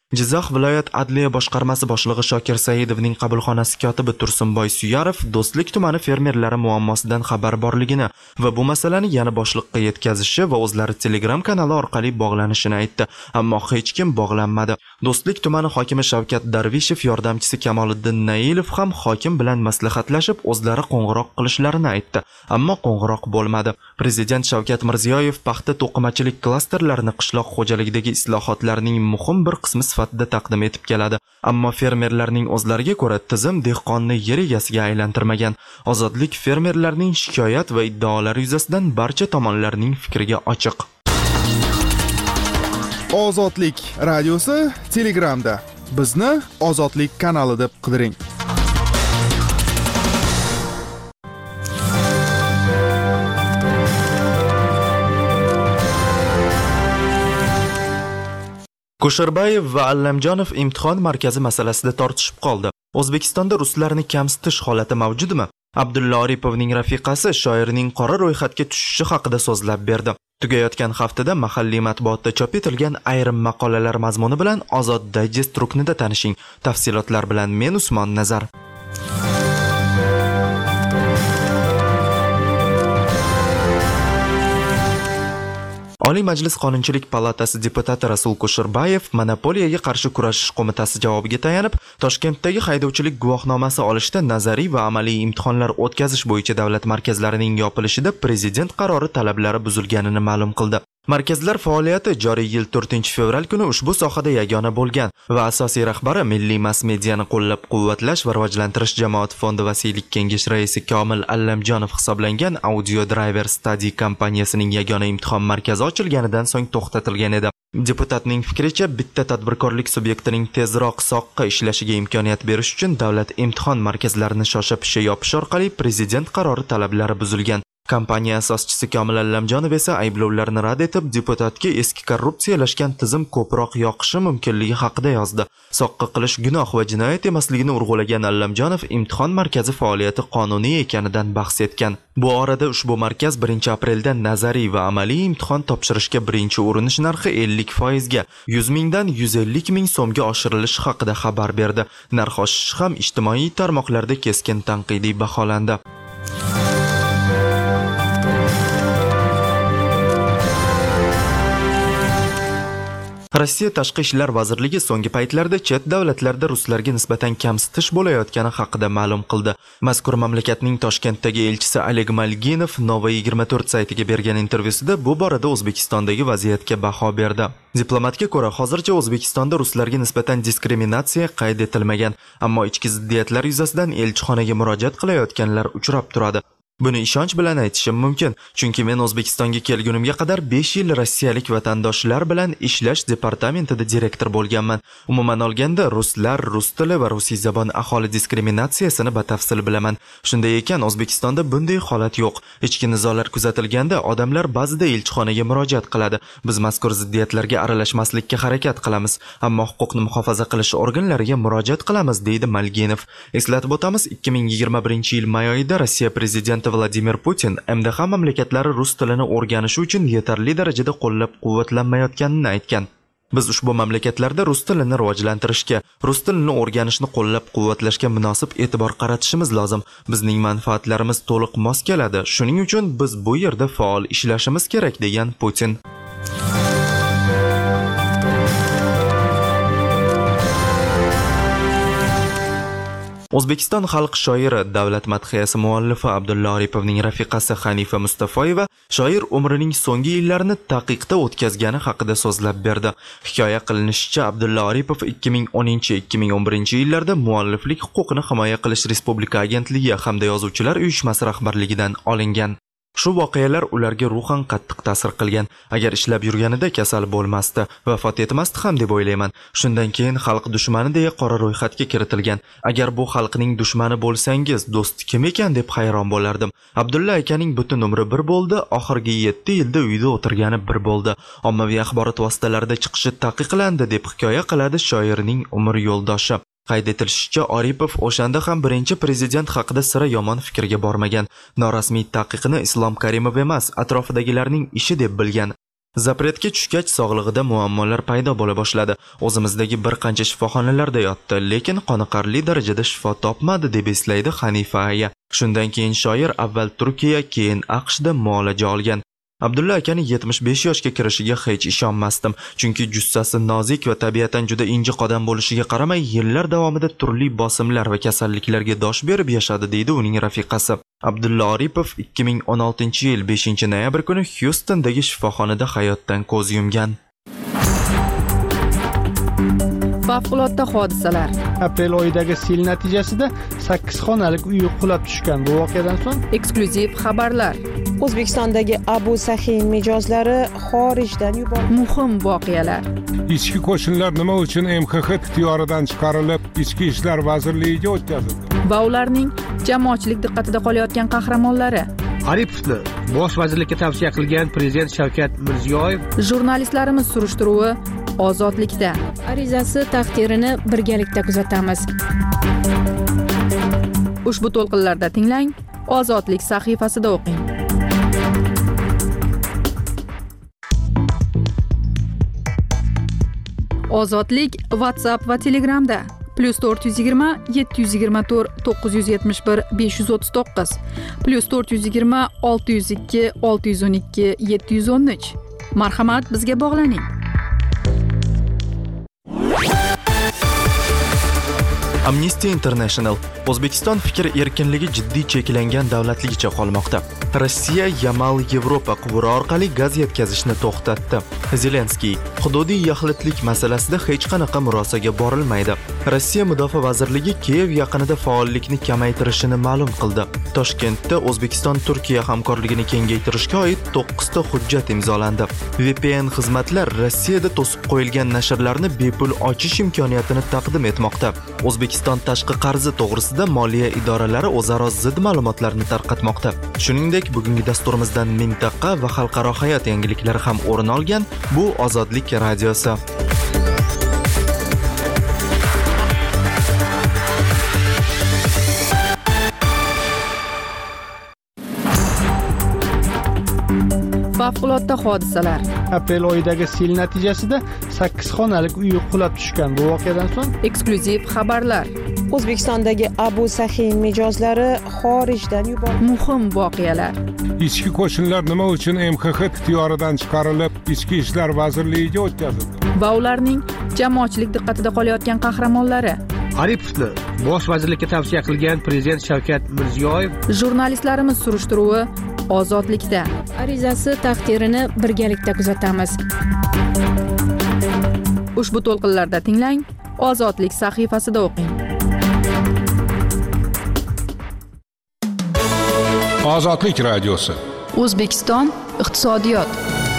Jizzax viloyat adliya boshqarmasi boshlig'i Shokir Saidovning qabulxonasi kotibi Tursunboy Suyarov Do'stlik tumani fermerlari muammosidan xabar borligini va bu masalani yana boshliqqa yetkazishi va o'zlari Telegram kanali orqali bog'lanishini aytdi, ammo hech kim bog'lanmadi. Do'stlik tumani hokimi Shavkat Darvishev yordamchisi Kamoliddin Nailov ham hokim bilan maslahatlashib o'zlari qo'ng'iroq qilishlarini aytdi, ammo qo'ng'iroq bo'lmadi. Prezident Shavkat Mirziyoyev paxta to'qimachilik klasterlarini qishloq xo'jaligidagi islohotlarning muhim bir qismi sifatida taqdim etib keladi, ammo fermerlarning o'zlariga ko'ra tizim dehqonni yer egasiga aylantirmagan. Ozodlik fermerlarning shikoyat va iddaolari yuzasidan barcha tomonlarning fikriga ochiq. Ozodlik radiosi Telegramda. Bizni Ozodlik kanali deb qidiring. Kusherbayev va Allamjonov imtihon markazi masalasida tortishib qoldi. O'zbekistonda ruslarni kamsitish holati mavjudmi? Abdulla Oripovning rafiqasi shoirning qora ro'yxatga tushishi haqida so'zlab berdi. Tugayotgan haftada mahalliy matbuotda chop etilgan ayrim maqolalar mazmuni bilan Ozod Digest ruknida tanishing. Tafsilotlar bilan men Usmon Nazar. Oliy Majlis Qonunchilik palatasi deputati Rasul Kusherbayev Monopoliyaga qarshi kurashish qo'mitasi javobiga tayanib, Toshkentdagi haydovchilik guvohnomasi olishda nazariy va amaliy imtihonlar o'tkazish bo'yicha davlat markazlarining yopilishida prezident qarori talablari buzilganini ma'lum qildi. Markazlar faoliyati joriy yil to'rtinchi fevral kuni ushbu sohada yagona bo'lgan va asosiy rahbari Milliy mass-mediani qo'llab-quvvatlash va rivojlantirish jamoat fondi vasiylik kengashi raisi Komil Allamjonov hisoblangan Audio Driver Study kompaniyasining yagona imtihon markazi ochilganidan so'ng to'xtatilgan edi. Deputatning fikricha, bitta tadbirkorlik subyektining tezroq soqqa ishlashiga imkoniyat berish uchun davlat imtihon markazlarini shosha-pisha yopish orqali prezident qarori talablari buzilgan. Kompaniya asoschisi Komil Allamjonov esa ayblovlarni rad etib, deputatga eski korrupsiyalashgan tizim ko'proq yoqishi mumkinligi haqida yozdi. Soqqa qilish gunoh va jinoyat emasligini urg'ulagan Allamjonov imtihon markazi faoliyati qonuniy ekanidan bahs etgan. Bu orada ushbu markaz birinchi aprelda nazariy va amaliy imtihon topshirishga birinchi urinish narxi ellik foiz ga yuz mingdan yuz ellik ming so'mga oshirilishi haqida xabar berdi. Narx oshishi ham ijtimoiy tarmoqlarda keskin tanqidiy baholandi. Rossiya Tashqi ishlar vazirligi so'nggi paytlarda chet davlatlarda ruslarga nisbatan kamsitish bo'layotgani haqida ma'lum qildi. Mazkur mamlakatning Toshkentdagi elchisi Oleg Malginov Nova yigirma to'rt saytiga bergan intervyusida bu borada O'zbekistondagi vaziyatga baho berdi. Diplomatga ko'ra, hozircha O'zbekistonda ruslarga nisbatan diskriminatsiya qayd etilmagan, ammo ichki ziddiyatlar yuzasidan elchixonaga murojaat qilayotganlar uchrab turadi. Buni ishonch bilan aytishim mumkin, chunki men O'zbekistonga kelgunimga qadar besh yil rossiyalik vatandoshlar bilan ishlash departamentida direktor bo'lganman. Umuman olganda, ruslar, rus tili va rusiy zabon aholi diskriminatsiyasini batafsil bilaman. Shunday ekan, O'zbekistonda bunday holat yo'q. Ichki nizolar kuzatilganda odamlar ba'zida elchixonaga murojaat qiladi. Biz mazkur ziddiyatlarga aralashmaslikka harakat qilamiz, ammo huquqni muhofaza qilish organlariga murojaat qilamiz, deydi Malginov. Eslatib o'tamiz, ikki ming yigirma birinchi yil may oyida Rossiya prezidenti Vladimir Putin M D H mamlakatlari rus tilini o'rganishi uchun yetarli darajada qo'llab-quvvatlanmayotganini aytgan. Biz ushbu mamlakatlarda rus tilini rivojlantirishga, rus tilini o'rganishni qo'llab-quvvatlashga munosib e'tibor qaratishimiz lozim. Bizning manfaatlarimiz to'liq mos keladi. Shuning uchun biz bu yerda faol ishlashimiz kerak, degan Putin. O'zbekiston xalq shoiri, davlat madhiyasi muallifi Abdulla Oripovning rafiqasi Hanifa Mustafoyeva shoir umrining so'nggi yillarini taqiqda o'tkazgani haqida so'zlab berdi. Hikoya qilinishicha, Abdulla Oripov ikki ming o'ninchi - ikki ming o'n birinchi yillarda mualliflik huquqini himoya qilish Respublika agentligi hamda yozuvchilar uyushmasi rahbarligidan olingan. Shu voqealar ularga ruhan qattiq ta'sir qilgan. Agar ishlab yurganida kasal bo'lmasdi, vafot etmasdi ham deb o'ylayman. Shundan keyin xalq dushmani deya qora ro'yxatga kiritilgan. Agar bu xalqning dushmani bo'lsangiz, do'st kim ekan deb hayron bo'lardim. Abdulla akaning butun umri bir bo'ldi, oxirgi yetti yilda uyda o'tirgani bir bo'ldi. Ommaviy axborot vositalarida chiqishi taqiqlandi deb hikoya qiladi shoirning umr yo'ldoshi. Qayd etilishicha, Oripov o'shanda ham birinchi prezident haqida sira yomon fikrga bormagan. Norasmiy taqiqni Islom Karimov emas, atrofidagilarning ishi deb bilgan. Zapretga tushgach sog'lig'ida muammolar paydo bo'la boshladi. O'zimizdagi bir qancha shifoxonalarda yotdi, lekin qoniqarli darajada shifo topmadi deb eslaydi Hanifa aya. Shundan keyin shoir avval Turkiya, keyin AQShda muolaja olgan. Abdulla akani yetmish besh yoshga kirishiga hech ishonmasdim, chunki jussasi nozik va tabiatan juda injiq odam bo'lishiga qaramay, yillar davomida turli bosimlar va kasalliklarga dosh berib yashadi, deydi uning rafiqasi. Abdulla Oripov ikki ming o'n oltinchi yil beshinchi noyabr kuni Houstondagi shifoxonada hayotdan ko'z yumgan. Favqulodda hodisalar. Aprel oyidagi sel natijasida sakkiz xonalik uy qulab tushgan. Bu voqeadan so'ng eksklyuziv xabarlar. O'zbekistondagi Abu Sahin mijozlari xorijdan yuborildi. Muhim voqealar. Ichki qo'shinlar nima uchun M X X ixtiyoridan chiqarilib, Ichki ishlar vazirligiga o'tkazildi? Va ularning jamoatchilik diqqatida qolayotgan qahramonlari. Aripovni bosh vazirlikka tavsiya qilgan prezident Shavkat Mirziyoyev. Jurnalistlarimiz surishtiruvi ozodlikda. Arizasi taqdirini birgalikda kuzatamiz. Ushbu to'lqinlarda tinglang, Ozodlik sahifasida o'qing. Ozodlik WhatsApp va Telegramda plus to'rt yuz yigirma yetti yuz yigirma to'rt to'qqiz yuz yetmish bir besh yuz o'ttiz to'qqiz plus to'rt yuz yigirma olti yuz ikki olti yuz o'n ikki yetti yuz o'n uch. Marhamat, bizga bog'laning. Amnesty International O'zbekiston fikr erkinligi jiddiy cheklangan davlatligicha qolmoqda. Rossiya Yamal Yevropa quvuri orqali gaz yetkazishni to'xtatdi. Zelenskiy hududiy yaxlitlik masalasida hech qanaqa murosaga borilmaydi. Rossiya Mudofaa vazirligi Kiyev yaqinida faollikni kamaytirishini ma'lum qildi. Toshkentda O'zbekiston Turkiya hamkorligini kengaytirishga oid to'qqizta hujjat imzolandi. V P N xizmatlar Rossiyada to'sib qo'yilgan nashrlarni bepul ochish imkoniyatini taqdim etmoqda. O'zbekiston tashqi qarzi to'g'risida moliya idoralari o'zaro zid ma'lumotlarni tarqatmoqda. Shuningdek, bugungi dasturimizdan mintaqa va xalqaro hayot yangiliklari ham o'rin olgan. Bu Ozodlik radiosi. Favqulodda hodisalar. Aprel oyidagi sel natijasida sakkiz xonalik uy qulab tushgan. Bu voqeadan so'ng eksklyuziv xabarlar. O'zbekistondagi Abu Sahin mijozlari xorijdan yuborildi. Muhim voqealar. Ichki qo'shinlar nima uchun M X X ixtiyoridan chiqarilib, Ichki ishlar vazirligiga o'tkazildi? Va ularning jamoatchilik diqqatida qolayotgan qahramonlari. Aripovni bosh vazirlikka tavsiya qilgan prezident Shavkat Mirziyoyev. Jurnalistlarimiz surishtiruvi ozodlikda. Arizasi taqdirini birgalikda kuzatamiz. Ushbu to'lqinlarda tinglang, Ozodlik sahifasida o'qing. Ozodlik radiosi. O'zbekiston iqtisodiyot.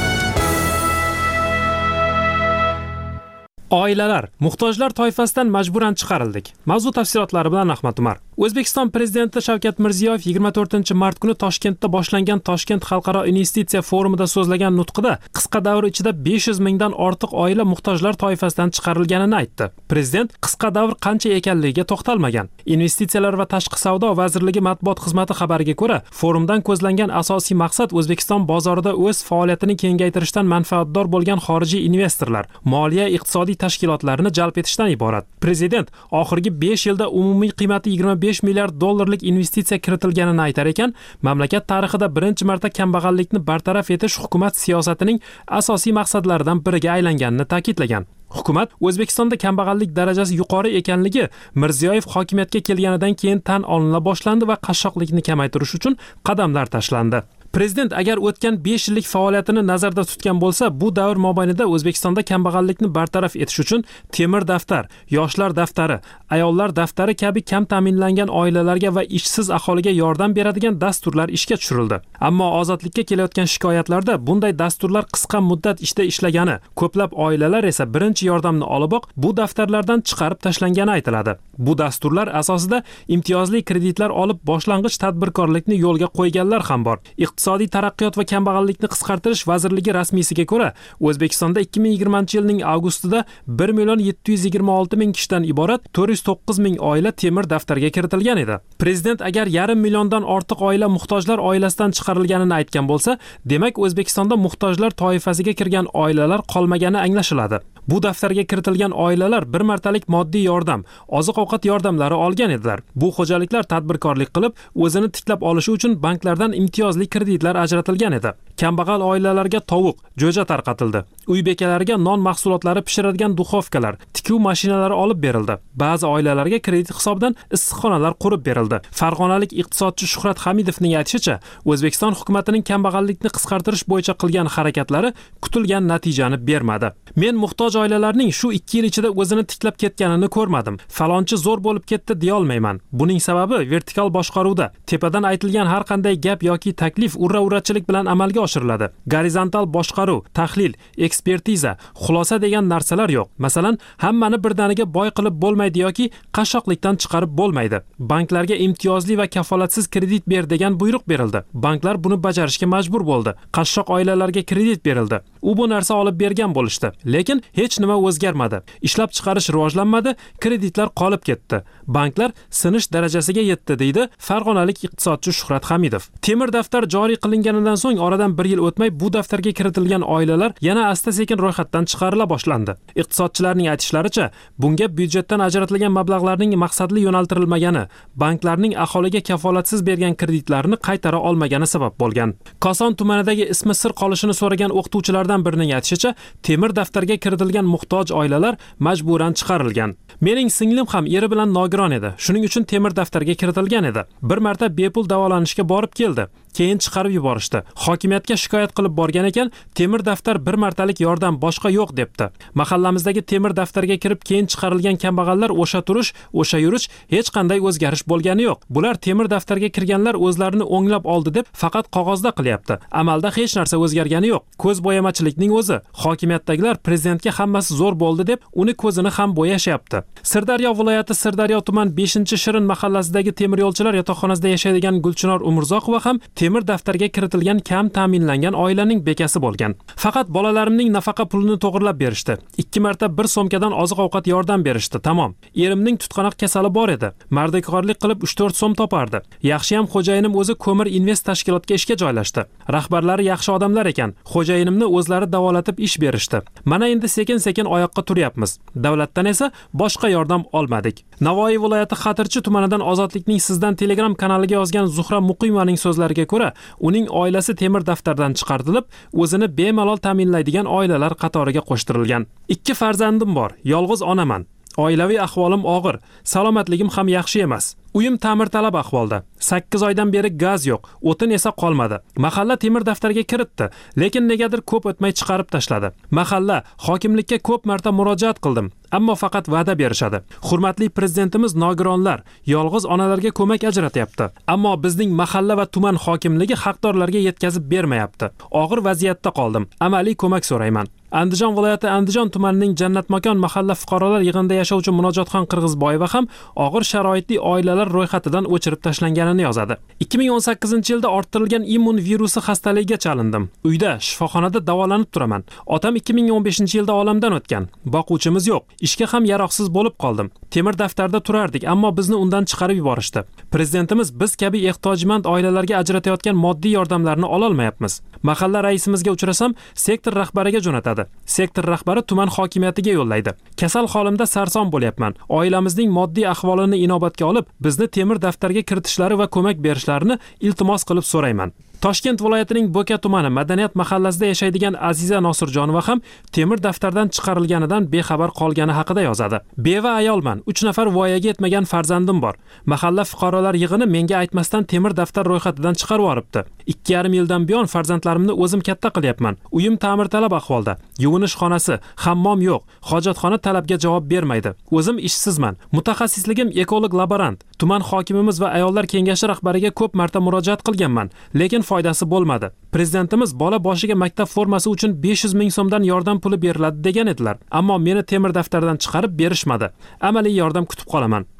Oilalar, muhtojlar toifasidan majburan chiqarildik. Mavzu tafsilotlari bilan Ahmad Umar. O'zbekiston prezidenti Shavkat Mirziyoyev yigirma to'rtinchi mart kuni Toshkentda boshlangan Toshkent xalqaro investitsiya forumida so'zlagan nutqida qisqa davr ichida besh yuz mingdan ortiq oila muhtojlar toifasidan chiqarilganini aytdi. Prezident qisqa davr qancha ekanligiga to'xtalmagan. Investitsiyalar va tashqi savdo vazirligi matbuot xizmati xabariga ko'ra, forumdan ko'zlangan asosiy maqsad O'zbekiston bozorida o'z faoliyatini kengaytirishdan manfaatdor bo'lgan xorijiy investorlar, moliya iqtisodiy tashkilotlarini jalb etishdan iborat. Prezident oxirgi besh yilda umumiy qiymati yigirma besh milliard dollarlik investitsiya kiritilganini aytar ekan, mamlakat tarixida birinchi marta kambag'allikni bartaraf etish hukumat siyosatining asosiy maqsadlaridan biriga aylanganini ta'kidlagan. Hukumat O'zbekistonda kambag'allik darajasi yuqori ekanligi Mirziyoyev hokimiyatga kelganidan keyin tan olina boshlandi va qashshoqlikni kamaytirish uchun qadamlar tashlandi. Prezident agar o'tgan besh yillik faoliyatini nazarda tutgan bo'lsa, bu davr mobaynida O'zbekistonda kambag'allikni bartaraf etish uchun temir daftar, yoshlar daftari, ayollar daftari kabi kam ta'minlangan oilalarga va ishsiz aholiga yordam beradigan dasturlar ishga tushirildi. Ammo ozodlikka kelayotgan shikoyatlarda bunday dasturlar qisqa muddat ishda ishlagani, ko'plab oilalar esa birinchi yordamni oliboq bu daftarlardan chiqarib tashlangani aytiladi. Bu dasturlar asosida imtiyozli kreditlar olib boshlang'ich tadbirkorlikni yo'lga qo'yganlar ham bor. Iqtisodiy taraqqiyot va kambag'allikni qisqartirish vazirligi rasmiysiga ko'ra, O'zbekistonda ikki ming yigirmanchi yilning avgustida bir million yetti yuz yigirma olti ming kishidan iborat to'rt yuz to'qqiz ming oila temir daftarga kiritilgan edi. Prezident agar yarim milliondan ortiq oila muhtojlar oilasidan chiqarilganini aytgan bo'lsa, demak O'zbekistonda muhtojlar toifasiga kirgan oilalar qolmagani anglashiladi. Bu daftarga kiritilgan oilalar bir martalik moddiy yordam, oziq-ovqat yordamlari olgan edilar. Bu xo'jaliklar tadbirkorlik qilib, o'zini tiklab olishi uchun banklardan imtiyozli kreditlar ajratilgan edi. Kambag'al oilalarga tovuq, jo'ja tarqatildi. Uy bekalariga non mahsulotlari pishiradigan duxovkalar, tikuv mashinalari olib berildi. Ba'zi oilalarga kredit hisobidan issiqxonalar qurib berildi. Farg'onalik iqtisodchi Shuhrat Hamidovning aytishicha, O'zbekiston hukumatining kambag'allikni qisqartirish bo'yicha qilgan harakatlari kutilgan natijani bermadi. Men muhtoj oilalarning shu ikki yil ichida o'zini tiklab ketganini ko'rmadim. Falonchi zo'r bo'lib ketdi deya olmayman. Buning sababi vertikal boshqaruvda. Tepadan aytilgan har qanday gap yoki taklif urra-urrachilik bilan amalga oshiriladi. Gorizontal boshqaruv, tahlil, ekspertiza, xulosa degan narsalar yo'q. Masalan, hammani birdaniga boy qilib bo'lmaydi yoki qashshoqlikdan chiqarib bo'lmaydi. Banklarga imtiyozli va kafolatsiz kredit ber degan buyruq berildi. Banklar buni bajarishga majbur bo'ldi. Qashshoq oilalarga kredit berildi. U bu narsa olib bergan bo'lishdi. Lekin hech nima o'zgarmadi. Ishlab chiqarish rivojlanmadi, kreditlar qolib ketdi. Banklar sinish darajasiga yetdi, deydi farg'onalik iqtisodchi Shuhrat Hamidov. Temir daftar joriy qilinganidan so'ng oradan bir yil o'tmay bu daftarga kiritilgan oilalar yana asta-sekin ro'yxatdan chiqarila boshlandi. Iqtisodchilarning aytishlaricha, bunga byudjetdan ajratilgan mablag'larning maqsadli yo'naltirilmagani, banklarning aholiga kafolatsiz bergan kreditlarini qaytara olmagani sabab bo'lgan. Koson tumanidagi ismi sir qolishini so'ragan o'qituvchilardan birining aytishicha, temir daftarga kiritilgan muhtoj oilalar majburan chiqarilgan. Mening singlim ham eri bilan nogiron edi. Shuning uchun temir daftarga kiritilgan edi. Bir marta bepul davolanishga borib keldi. Keyin chiqarib yuborishdi. Hokimiyatga shikoyat qilib borgan ekan, temir daftar bir martalik yordam boshqa yo'q debdi. Mahallamizdagi temir daftarga kirib keyin chiqarilgan kambag'allar o'sha turish, o'sha yurish hech qanday o'zgarish bo'lgani yo'q. Bular temir daftarga kirganlar o'zlarini o'nglab oldi deb faqat qog'ozda qilyapti. Amalda hech narsa o'zgargani yo'q. Ko'z bo'yamachilikning o'zi. Hokimiyatdagilar prezidentga hammasi zo'r bo'ldi deb uni ko'zini ham bo'yashyapti. Sirdaryo viloyati Sirdaryo tuman beshinchi Shirin mahallasidagi temir yo'lchilar yotoqxonasida yashaydigan Gulchinor Umurzoqova ham temir daftarga kiritilgan kam ta'minlangan oilaning bekasi bo'lgan. Faqat bolalarimning nafaqa pulini to'g'irlab berishdi. ikki marta bir so'mkadan oziq-ovqat yordam berishdi, tamom. Erimning tutqanoq kasali bor edi. Mardikorlik qilib uch to'rt so'm topardi. Yaxshiyam xo'jayinim o'zi ko'mir invest tashkilotga ishga joylashdi. Rahbarlari yaxshi odamlar ekan. Xo'jayinimni o'zlari davolatib ish berishdi. Mana endi sekin-sekin oyoqqa turyapmiz. Davlatdan esa boshqa yordam olmadik. Navoiy viloyati Xatirchi tumanidan Ozodlikning sizdan Telegram kanaliga yozgan Zuhra Muqimovaning so'zlariga ko'ra, uning oilasi temir daftardan chiqarilib, o'zini bemalol ta'minlaydigan oilalar qatoriga qo'shtirilgan. Ikki farzandim bor, yolg'iz onaman. Oilaviy ahvolim og'ir, salomatligim ham yaxshi emas. Uyim ta'mirtalab ahvolda. sakkiz oydan beri gaz yo'q, o'tin esa qolmadi. Mahalla temir daftarga kiritdi, lekin negadir ko'p o'tmay chiqarib tashladi. Mahalla hokimlikka ko'p marta murojaat qildim, ammo faqat va'da berishadi. Hurmatli prezidentimiz nogironlar, yolg'iz onalarga ko'mak ajratyapti, ammo bizning mahalla va tuman hokimligi haqdorlarga yetkazib bermayapti. Og'ir vaziyatda qoldim. Amaliy ko'mak so'rayman. Andijon viloyati Andijon tumanining Jannatmakon mahalla fuqarolar yig'inida yashovchi Munojotxon Qirg'izboyeva ham og'ir sharoitli oilalar ro'yxatidan o'chirib tashlanganini yozadi. ikki ming o'n sakkizinchi yilda orttirilgan immun virusi xastaligiga chalindim. Uyda, shifoxonada davolanib turaman. Otam ikki ming o'n beshinchi yilda olamdan o'tgan. Boquvchimiz yo'q. Ishga ham yaroqsiz bo'lib qoldim. Temir daftarda turardik, ammo bizni undan chiqarib yuborishdi. Prezidentimiz biz kabi ehtiyojmand oilalarga ajratayotgan moddiy yordamlarni ola olmayapmiz. Mahalla raisimizga uchrasam, sektor rahbariga jo'natadi. Sektor rahbari tuman hokimiyatiga yo'llaydi. Kasal holimda sarson bo'lyapman. Oilamizning moddiy ahvolini inobatga olib, bizni temir daftarga kiritishlari va ko'mak berishlarini iltimos qilib so'rayman. Toshkent viloyatining Bo'ka tumani Madaniyat mahallasida yashaydigan Aziza Nosirjonova ham temir daftardan chiqarilganidan bexabar qolgani haqida yozadi. Beva ayolman, uch nafar voyaga yetmagan farzandim bor. Mahalla fuqarolar yig'ini menga aytmasdan temir daftar ro'yxatidan chiqarib yuboribdi. ikki yarim yildan buyon farzandlarimni o'zim katta qilyapman. Uyim ta'mirtalab ahvolda. Yuvinish xonasi, hammom yo'q. Hojatxona talabga javob bermaydi. O'zim ishsizman. Mutaxassisligim ekolog laborant. Tuman hokimimiz va ayollar kengashi rahbariga ko'p marta murojaat qilganman, lekin foydasi bo'lmadi. Prezidentimiz bola boshiga maktab formasi uchun besh yuz ming so'mdan yordam puli beriladi degan edilar. Ammo meni temir daftardan chiqarib berishmadi. Amaliy yordam kutib qolaman.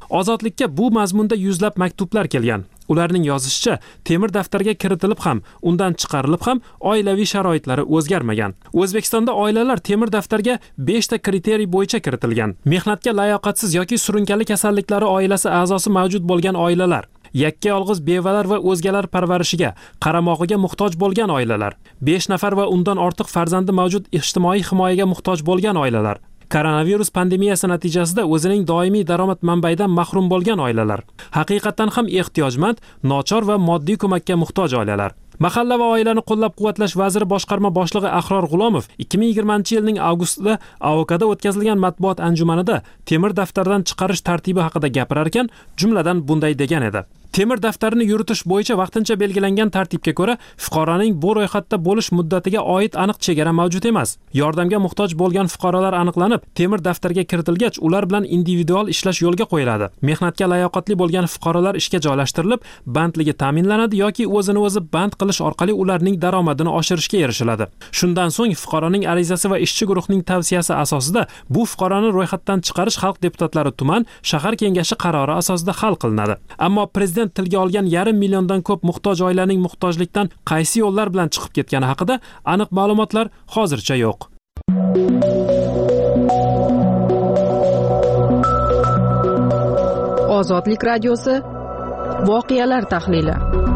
Ozodlikka bu mazmunda yuzlab maktublar kelgan. Ularning yozishicha, temir daftarga kiritilib ham, undan chiqarilib ham oilaviy sharoitlari o'zgarmagan. O'zbekistonda oilalar temir daftarga besh ta kriteriy bo'yicha kiritilgan. Mehnatga layoqatsiz yoki surunkali kasalliklari oilasi a'zosi mavjud bo'lgan oilalar, yakka yolg'iz bevalar va o'zgalar parvarishiga, qaramog'iga muhtoj bo'lgan oilalar, besh nafar va undan ortiq farzandi mavjud ijtimoiy himoyaga muhtoj bo'lgan oilalar, koronavirus pandemiyasi natijasida o'zining doimiy daromad manbaidan mahrum bo'lgan oilalar, haqiqatan ham ehtiyojmand, nochor va moddiy ko'makka muhtoj oilalar. Mahalla va oilani qo'llab-quvvatlash vaziri boshqarma boshlig'i Ahror G'ulomov ikki ming yigirmanchi yilning avgustida A O K'da o'tkazilgan matbuot anjumanida temir daftardan chiqarish tartibi haqida gapirar ekan, jumladan bunday degan edi: Temir daftarini yuritish bo'yicha vaqtincha belgilangan tartibga ko'ra fuqaroning bu ro'yxatda bo'lish muddatiga oid aniq chegara mavjud emas. Yordamga muhtoj bo'lgan fuqarolar aniqlanib, temir daftarga kiritilgach, ular bilan individual ishlash yo'lga qo'yiladi. Mehnatga layoqatli bo'lgan fuqarolar ishga joylashtirilib, bandligi ta'minlanadi yoki o'zini o'zi band qilish orqali ularning daromadini oshirishga erishiladi. Shundan so'ng fuqaroning arizasi va ishchi guruhning tavsiyasi asosida bu fuqaroni ro'yxatdan chiqarish xalq deputatlari tuman, shahar kengashi qarori asosida hal qilinadi. Ammo prezident tilga olgan yarim milliondan ko'p muhtoj oilaning muhtojlikdan qaysi yo'llar bilan chiqib ketgani haqida aniq ma'lumotlar hozircha yo'q. Ozodlik radiosi voqealar tahlili.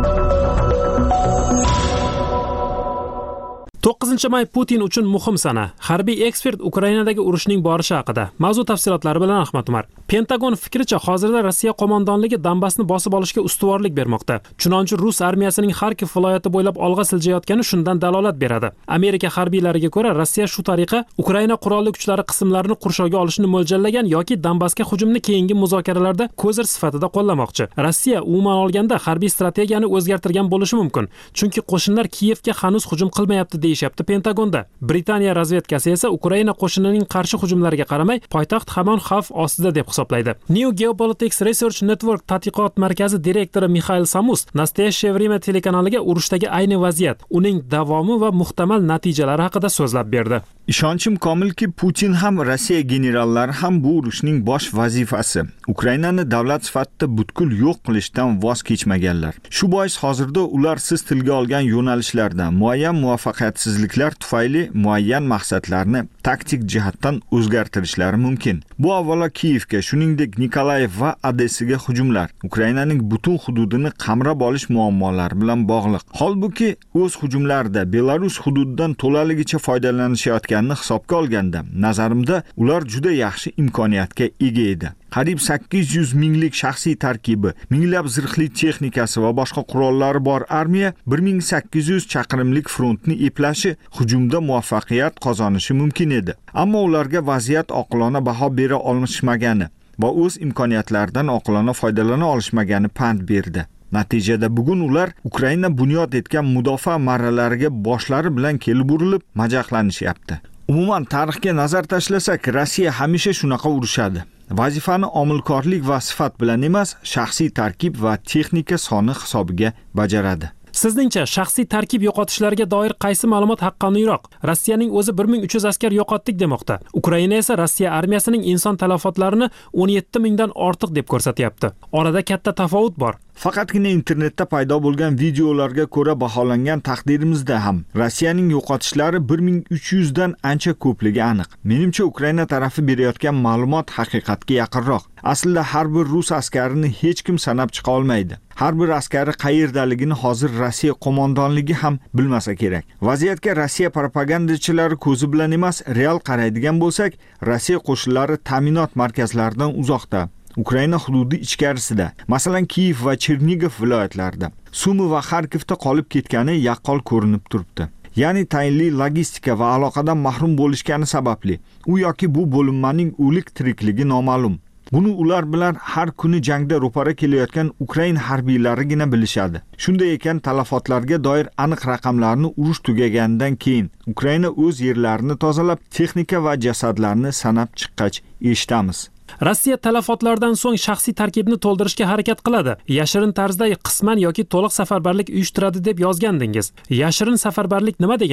to'qqizinchi may Putin uchun muhim sana. Harbiy ekspert Ukrainadagi urushning borishi haqida. Mavzu tafsilotlari bilan Ahmad Umar. Pentagon fikricha, hozirda Rossiya qo'mondonligi Donbassni bosib olishga ustuvorlik bermoqda. Chunonchi Rus armiyasining Xarkov viloyati bo'ylab olg'a siljayotgani shundan dalolat beradi. Amerika harbiylariga ko'ra, Rossiya shu tariqa Ukraina qurolli kuchlari qismlarini qurshovga olishni mo'ljallagan yoki Donbassga hujumni keyingi muzokaralarda ko'zir sifatida qo'llamoqchi. Rossiya umuman olganda harbiy strategiyani o'zgartirgan bo'lishi mumkin, chunki qo'shinlar Kiyevga hanuz hujum qilmayapti deyishyapti Pentagonda. Britaniya razvedkasi esa Ukraina qo'shinining qarshi hujumlariga qaramay, poytaxt hamon xavf ostida deb hisoblaydi. New Geopolitics Research Network tadqiqot markazi direktori Mikhail Samus Nastoyashye время telekanaliga urushdagi ayni vaziyat, uning davomi va muhtamal natijalari haqida so'zlab berdi. Ishonchim komilki, Putin ham Rossiya generallari ham bu urushning bosh vazifasi Ukrainani davlat sifatida butkul yo'q qilishdan voz kechmaganlar. Shu bois hozirda ular siz tilga olgan yo'nalishlarda muayyan muvaffaqiyatsizliklar tufayli muayyan maqsadlarni taktik jihatdan o'zgartirishlari mumkin. Bu avvalo Kiyevga, shuningdek Nikolayev va Odessaga hujumlar, Ukrainaning butun hududini qamrab olish muammolari bilan bog'liq. Holbuki o'z hujumlarida Belarus hududidan to'laligicha foydalanishayotganini hisobga olganda, nazarimda ular juda yaxshi imkoniyatga ega edi. Qariyb sakkiz yuz minglik shaxsiy tarkibi, minglab zirhli texnikasi va boshqa qurollari bor armiya bir ming sakkiz yuz chaqirimlik frontni eplashi, hujumda muvaffaqiyat qozonishi mumkin edi. Ammo ularga vaziyat oqilona baho bera olishmagani va o'z imkoniyatlaridan oqilona foydalana olishmagani pand berdi. Natijada bugun ular Ukraina bunyod etgan mudofaa marralariga boshlari bilan kelib urilib, majaqlanishyapti. Umuman tarixga nazar tashlasak, Rossiya hamisha shunaqa urushadi. Vazifani omilkorlik va sifat bilan emas, shaxsiy tarkib va texnika soni hisobiga bajaradi. Sizningcha shaxsiy tarkib yo'qotishlariga doir qaysi ma'lumot haqqoniyroq? Rossiyaning o'zi bir ming uch yuz askar yo'qotdik demoqda. Ukraina esa Rossiya armiyasining inson talafotlarini o'n yetti mingdan ortiq deb ko'rsatyapti. Orada katta tafovut bor. Faqatgina internetda paydo bo'lgan videolarga ko'ra baholangan taqdirimizda ham Rossiyaning yo'qotishlari bir ming uch yuz dan ancha ko'pligi aniq. Menimcha Ukraina tarafi berayotgan ma'lumot haqiqatga yaqinroq. Aslida har bir rus askarini hech kim sanab chiqa olmaydi. Har bir askari qayerdaligini hozir Rossiya qo'mondonligi ham bilmasa kerak. Vaziyatga Rossiya propagandachilari ko'zi bilan emas, real qaraydigan bo'lsak, Rossiya qo'shinlari ta'minot markazlaridan uzoqda, Ukraina hududi ichkarisida, masalan Kiyev va Chernigov viloyatlarida, Sumi va Xarkovda qolib ketgani yaqqol ko'rinib turibdi. Ya'ni tayinli logistika va aloqadan mahrum bo'lishgani sababli u yoki bu bo'linmaning o'lik tirikligi noma'lum. Buni ular bilan har kuni jangda ro'para kelayotgan Ukrain harbiylarigina bilishadi. Shunday ekan, talafotlarga doir aniq raqamlarni urush tugaganidan keyin Ukraina o'z yerlarini tozalab, texnika va jasadlarni sanab chiqqach eshitamiz. Rossiya talafotlardan so'ng shaxsiy tarkibni to'ldirishga harakat qiladi. Yashirin tarzda qisman yoki to'liq safarbarlik uyushtiradi deb yozgandingiz. Yashirin safarbarlik nima degani?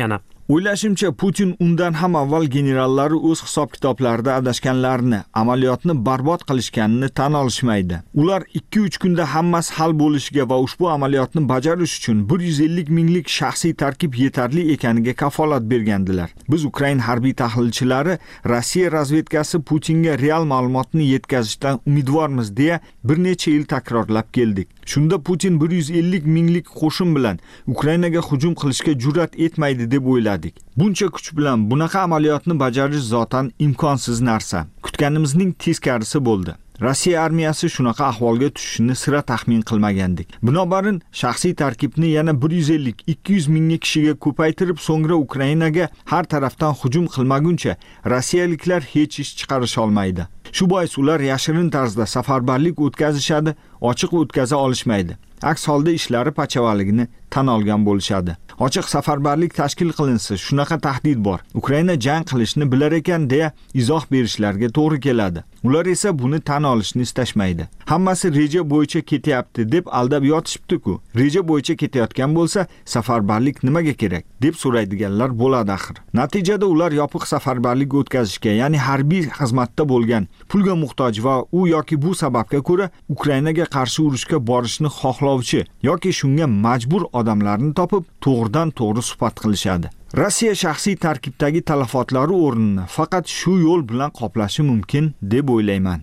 O'ylashimcha, Putin undan ham avval generallari o'z hisob-kitoblarida adashganlarini, amaliyotni barbod qilishganini tan olishmaydi. Ular ikki uch kunda hammasi hal bo'lishiga va ushbu amaliyotni bajarish uchun bir yuz ellik minglik shaxsiy tarkib yetarli ekaniga kafolat bergandilar. Biz Ukraina harbiy tahlilchilari Rossiya razvedkasi Putinga real ma'lumotni yetkazishdan umidvormiz deya bir necha yil takrorlab keldik. Shunda Putin bir yuz ellik minglik qo'shin bilan Ukrainaga hujum qilishga jur'at etmaydi deb o'yladik. Buncha kuch bilan bunaqa amaliyotni bajarish zotan imkonsiz narsa. Kutganimizning teskarisi bo'ldi. Rossiya armiyasi shunaqa ahvolga tushishini sira taxmin qilmagandik. Binobarin shaxsiy tarkibni yana bir yuz ellik ikki yuz mingga kishiga ko'paytirib, so'ngra Ukrainaga har tarafdan hujum qilmaguncha rossiyaliklar hech ish chiqarish olmaydi. Shu bois ular yashirin tarzda safarbarlik o'tkazishadi, ochiq o'tkaza olishmaydi. Aks holda ishlari pachavaligini tan olgan bo'lishadi. Ochiq safarbarlik tashkil qilinsa, shunaqa tahdid bor. Ukraina jang qilishni bilar ekan deya izoh berishlarga to'g'ri keladi. Ular esa buni tan olishni istashmaydi. Hammasi reja bo'yicha ketyapti deb aldab yotishibdi-ku. Reja bo'yicha ketayotgan bo'lsa, safarbarlik nimaga kerak deb so'raydiganlar bo'ladi axir. Natijada ular yopiq safarbarlik o'tkazishga, ya'ni harbiy xizmatda bo'lgan, pulga muhtoj va u yoki bu sababga ko'ra Ukrainaga qarshi urushga borishni xohlovchi yoki shunga majbur odamlarni topib, to'g'ridan to'g'ri suhbat qilishadi. Rossiya shaxsiy tarkibdagi talafotlari o'rnini faqat shu yo'l bilan qoplashi mumkin deb o'ylayman.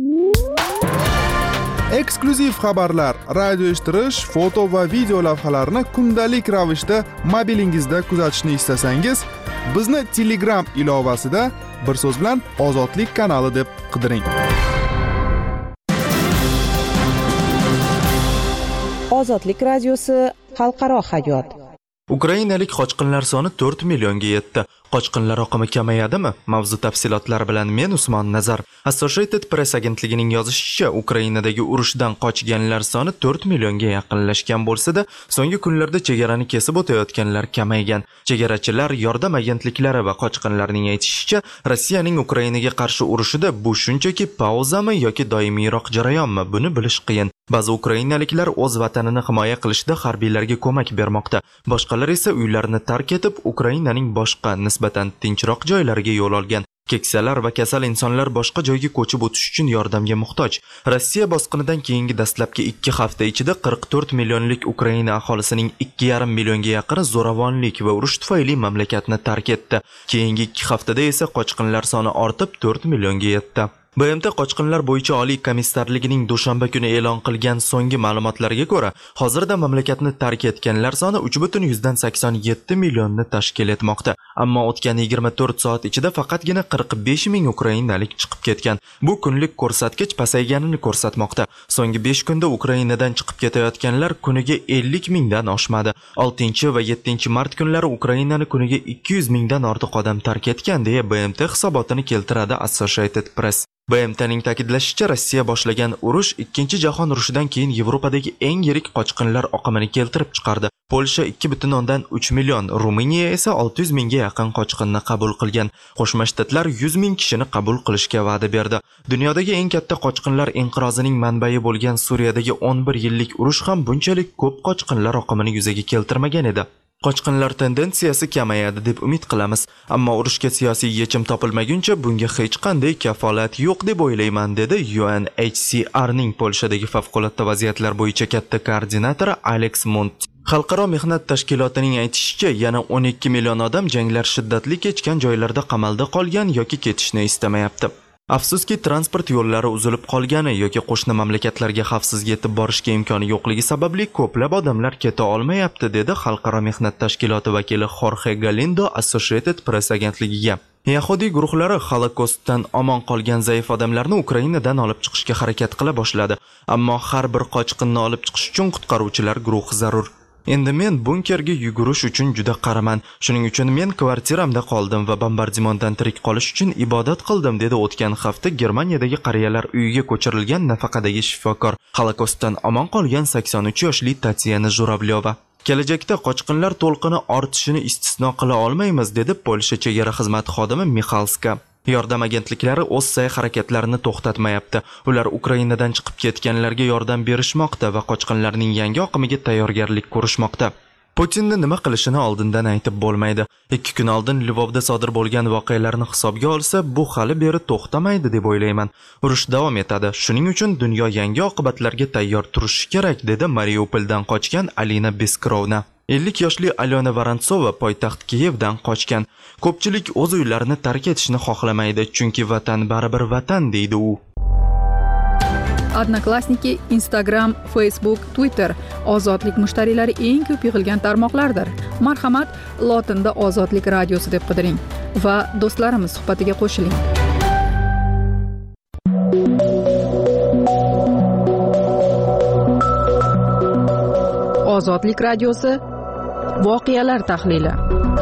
Eksklyuziv xabarlar, radio eshittirish, foto va video lavhalarni kundalik ravishda mobilingizda kuzatishni istasangiz, bizni Telegram ilovasida bir so'z bilan Ozodlik kanali deb qidiring. Ozodlik radiosi xalqaro hayot. Ukrainalik qochqinlar soni to'rt millionga yetdi. Qochqinlar oqimi kamayadimi? Mavzu tafsilotlari bilan men Usmon Nazar. Associated Press agentligining yozishicha, Ukrainadagi urushdan qochganlar soni to'rt millionga yaqinlashgan bo'lsa-da, so'nggi kunlarda chegarani kesib o'tayotganlar kamaygan. Chegarachilar, yordam agentliklari va qochqinlarning aytishicha, Rossiyaning Ukrainaga qarshi urushida bu shunchaki pauzami yoki doimiyroq jarayonmi, buni bilish qiyin. Ba'zi ukrainaliklar o'z vatanini himoya qilishda harbiylarga ko'mak bermoqda. Boshqalar esa uylarini tark etib, Ukrainaning boshqa nisbatan tinchroq joylariga yo'l olgan. Keksalar va kasal insonlar boshqa joyga ko'chib o'tish uchun yordamga muhtoj. Rossiya bosqinidan keyingi dastlabki ikki hafta ichida qirq to'rt millionlik Ukraina aholisining ikki yarim millionga yaqini zo'ravonlik va urush tufayli mamlakatni tark etdi. Keyingi ikki haftada esa qochqinlar soni ortib to'rt millionga yetdi. B M T qochqinlar bo'yicha oliy komissarligining dushanba kuni e'lon qilgan so'nggi ma'lumotlarga ko'ra, hozirda mamlakatni tark etganlar soni uch butun sakson yetti millionni tashkil etmoqda. Ammo o'tgan yigirma to'rt soat ichida faqatgina qirq besh ming ukrainalik chiqib ketgan. Bu kunlik ko'rsatkich pasayganini ko'rsatmoqda. So'nggi besh kunda Ukrainadan chiqib ketayotganlar kuniga ellik mingdan oshmadi. oltinchi va yettinchi mart kunlari Ukrainani kuniga ikki yuz mingdan ortiq odam tark etgan deya B M T hisobotini keltiradi Associated Press. B M T'ning ta'kidlashicha, Rossiya boshlagan urush ikkinchi jahon urushidan keyin Yevropadagi eng yirik qochqinlar oqimini keltirib chiqardi. Polsha ikki butun uch million, Ruminiya esa olti yuz mingga yaqin qochqinni qabul qilgan. Qo'shma Shtatlar yuz ming kishini qabul qilishga va'da berdi. Dunyodagi eng katta qochqinlar inqirozining manbai bo'lgan Suriyadagi o'n bir yillik urush ham bunchalik ko'p qochqinlar oqimini yuzaga keltirmagan edi. Qochqinlar tendensiyasi kamayadi deb umid qilamiz, ammo urushga siyosiy yechim topilmaguncha bunga hech qanday kafolat yo'q deb o'ylayman, dedi U N H C R'ning Polshadagi favqulodda vaziyatlar bo'yicha katta koordinatori Alex Mont. Xalqaro mehnat tashkilotining aytishicha, yana o'n ikki million odam janglar shiddatli kechgan joylarda qamalda qolgan yoki ketishni istamayapti. Afsuski, transport yo'llari uzilib qolgani yoki qo'shni mamlakatlarga xavfsiz yetib borishga imkoni yo'qligi sababli ko'plab odamlar keta olmayapti, dedi Xalqaro mehnat tashkiloti vakili Jorge Galindo Associated Press agentligiga. Yahudiy guruhlari Holokostdan omon qolgan zaif odamlarni Ukrainadan olib chiqishga harakat qila boshladi, ammo har bir qochqinni olib chiqish uchun qutqaruvchilar guruhi zarur. Endi men bunkerga yugurish uchun juda qaraman. Shuning uchun men kvartiramda qoldim va bombardimondan tirik qolish uchun ibodat qildim, dedi o'tgan hafta Germaniyadagi qariyalar uyiga ko'chirilgan nafaqadagi shifokor, Holokostdan omon qolgan sakson uch yoshli Tatyana Juravyova. Kelajakda qochqinlar to'lqini ortishini istisno qila olmaymiz, dedi Polsha chegara xizmati xodimi Mixalska. Yordam agentliklari o'z sa'y-harakatlarini to'xtatmayapti. Ular Ukrainadan chiqib ketganlarga yordam berishmoqda va qochqinlarning yangi oqimiga tayyorgarlik ko'rishmoqda. Putinni nima qilishini oldindan aytib bo'lmaydi. ikki kun oldin Lvovda sodir bo'lgan voqealarni hisobga olsa, bu hali beri to'xtamaydi deb o'ylayman. Urush davom etadi. Shuning uchun dunyo yangi oqibatlarga tayyor turishi kerak, dedi Mariupoldan qochgan Alina Beskrovna. ellik yoshli Alyona Vorontsova poytaxt Kiyevdan qochgan. Ko'pchilik o'z uylarini tark etishni xohlamaydi, chunki vatan baribir vatan, deydi u. Odnoklassniki, Instagram, Facebook, Twitter ozodlik mushtariylari eng ko'p yig'ilgan tarmoqlardir. Marhamat, lotinda Ozodlik radiosi deb qidiring va do'stlarimiz suhbatiga qo'shiling. Ozodlik radiosi voqealar tahlili.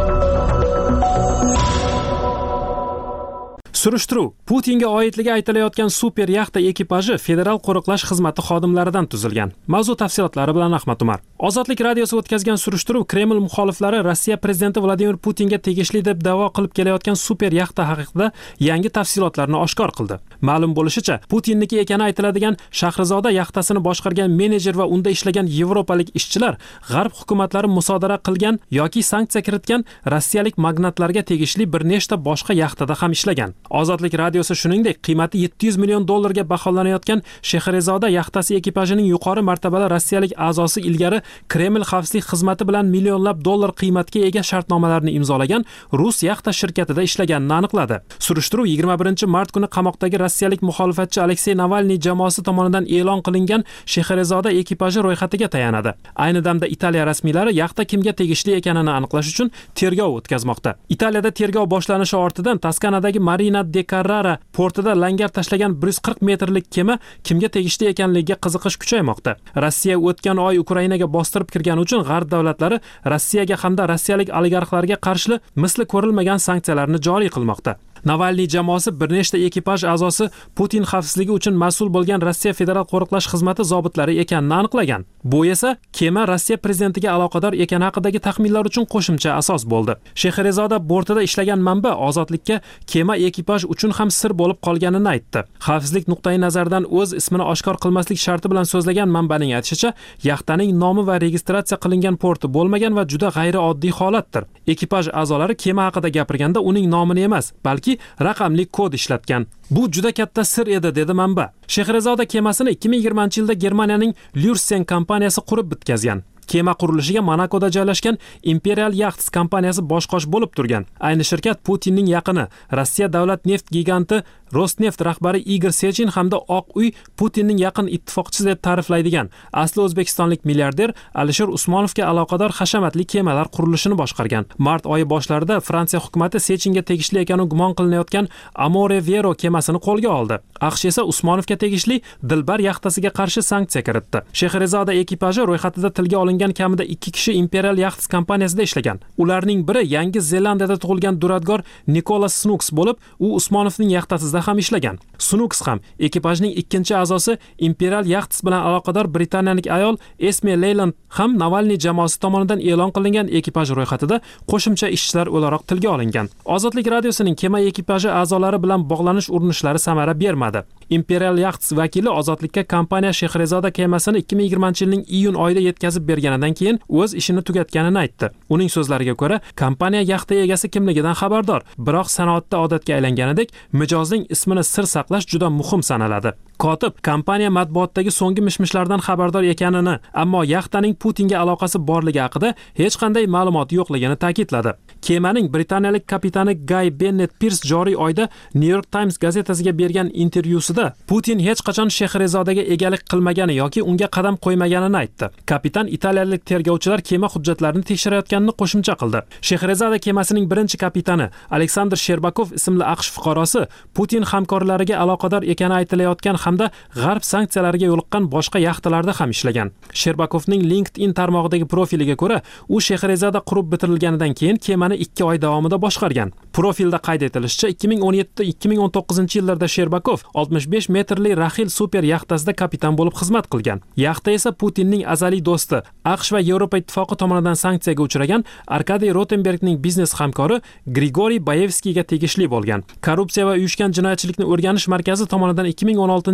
Surishtiruv Putinga oidligi aytilayotgan super yaxta ekipaji Federal qo'riqlash xizmati xodimlaridan tuzilgan. Mavzu tafsilotlari bilan Ahmad Umar. Ozodlik radiosi o'tkazgan surishtiruv Kreml muxoliflari Rossiya prezidenti Vladimir Putinga tegishli deb da'vo qilib kelayotgan super yaxta haqida yangi tafsilotlarni oshkor qildi. Ma'lum bo'lishicha, Putinniki ekani aytiladigan Shahrizoda yaxtasini boshqargan menejer va unda ishlagan yevropalik ishchilar g'arb hukumatlari musodara qilgan yoki sanksiya kiritgan rossiyalik magnatlarga tegishli bir nechta boshqa yaxtada ham ishlagan. Ozodlik radiosi shuningdek qiymati yetti yuz million dollarga baholanayotgan Shahrizoda yaxtasi ekipajining yuqori martabali rossiyalik a'zosi ilgari Kreml xavfsizlik xizmati bilan millionlab dollar qiymatga ega shartnomalarni imzolagan rus yaxta shirkatida ishlaganini aniqladi. Surishtiruv yigirma birinchi mart kuni qamoqdagi rossiyalik muxolifatchi Aleksey Navalniy jamoasi tomonidan e'lon qilingan Shahrizoda ekipaji ro'yxatiga tayanadi. Ayni damda Italiya rasmiylari yaxta kimga tegishli ekanini aniqlash uchun tergov o'tkazmoqda. Italiyada tergov boshlanishi ortidan Toskanadagi Marina de Carrara portida langar tashlagan bir yuz qirq metrlik kema kimga tegishli ekanligiga qiziqish kuchaymoqda. Rossiya o'tgan oy Ukrainaga bostirib kirgani uchun g'arb davlatlari Rossiyaga hamda rossiyalik oligarxlarga qarshi misli ko'rilmagan sanksiyalarni joriy qilmoqda. Navalniy jamoasi bir nechta ekipaj a'zosi Putin xavfsizligi uchun mas'ul bo'lgan Rossiya Federal qo'riqlash xizmati zobitlari ekanini aniqlagan. Bu esa kema Rossiya prezidentiga aloqador ekani haqidagi taxminlar uchun qo'shimcha asos bo'ldi. Shahrizoda bortida ishlagan manba ozodlikka kema ekipaj uchun ham sir bo'lib qolganini aytdi. Xavfsizlik nuqtai nazaridan o'z ismini oshkor qilmaslik sharti bilan so'zlagan manbaning aytishicha, yaxtaning nomi va registratsiya qilingan porti bo'lmagan va juda g'ayrioddiy holatdir. Ekipaj a'zolari kema haqida gapirganda uning nomini emas, balki raqamli kod ishlatgan. Bu juda katta sir edi, dedi manba. Shahrizoda kemasini ikki ming yigirmanchi yilda Germaniyaning Lürsen kompaniyasi qurib bitkazgan. Kema qurilishiga Monakoda joylashgan Imperial Yachts kompaniyasi boshqosh bo'lib turgan. Ayni shirkat Putinning yaqini, Rossiya davlat neft giganti Rosneft rahbari Igor Sechin hamda Oq uy Putinning yaqin ittifoqchisi deb ta'riflaydigan asli o'zbekistonlik milliarder Alisher Usmonovga aloqador hashamatli kemalar qurilishini boshqargan. Mart oyi boshlarida Fransiya hukumatı Sechinga tegishli ekani gumon qilinayotgan Amore Vero kemasini qo'lga oldi. AQSh esa Usmonovga tegishli Dilbar yaxtasiga qarshi sanksiya kiritdi. Shahrizoda ekipaji ro'yxatida tilga olingan kamida ikki kishi Imperial Yachts kompaniyasida ishlagan. Ularning biri Yangi Zelandiyada tug'ilgan duradgor Nikolas Snooks bo'lib, u Usmonovning yaxtasida ham ishlagan. Snooks ham ekipajning ikkinchi a'zosi Imperial Yachts bilan aloqador britaniyalik ayol Esme Leyland ham Navalniy jamoasi tomonidan e'lon qilingan ekipaj ro'yxatida qo'shimcha ishchilar o'laroq tilga olingan. Ozodlik radiosining kema ekipaji a'zolari bilan bog'lanish urinishlari samara bermadi. Imperial Yachts vakili ozodlikka kompaniya Shahrizoda kemasini ikki ming yigirmanchi yilning iyun oyida yetkazib berganidan keyin o'z ishini tugatganini aytdi. Uning so'zlariga ko'ra, kompaniya yaxta egasi kimligidan xabardor, biroq sanoatda odatga aylanganidek mijozning ismini sir saqlash juda muhim sanaladi. Kotib kompaniya matbuotdagi so'nggi mishmishlardan xabardor ekanini, ammo yaxtaning Putinga aloqasi borligi haqida hech qanday ma'lumot yo'qligini ta'kidladi. Kemaning britaniyalik kapitani Guy Bennett Pierce joriy oyda New York Times gazetasiga bergan intervyusida Putin hech qachon Shahrizodaga egalik qilmagani yoki unga qadam qo'ymaganini aytdi. Kapitan italiyalik tergovchilar kema hujjatlarini tekshirayotganini qo'shimcha qildi. Shahrizoda kemasining birinchi kapitani Aleksandr Sherbakov ismli AQSh fuqarosi Putin hamkorlariga aloqador ekani aytilayotgan hamda g'arb sanksiyalariga yo'liqqan boshqa yaxtalarda ham ishlagan. Sherbakovning LinkedIn tarmog'idagi profiliga ko'ra, u Shahrizoda qurib bitirilganidan keyin kemani ikki oy davomida boshqargan. Profilda qayd etilishicha, ikki ming o'n yetti ikki ming o'n to'qqizinchi yillarda Sherbakov oltmish besh metrli Rahil super yaxtasida kapitan bo'lib xizmat qilgan. Yaxta esa Putinning azaliy do'sti, AQSh va Yevropa ittifoqi tomonidan sanksiyaga uchragan Arkadiy Rotenbergning biznes hamkori Grigoriy Bayevskiyga tegishli bo'lgan. Korrupsiya va uyushgan jinoyatchilikni o'rganish markazi tomonidan ikki ming o'n oltinchi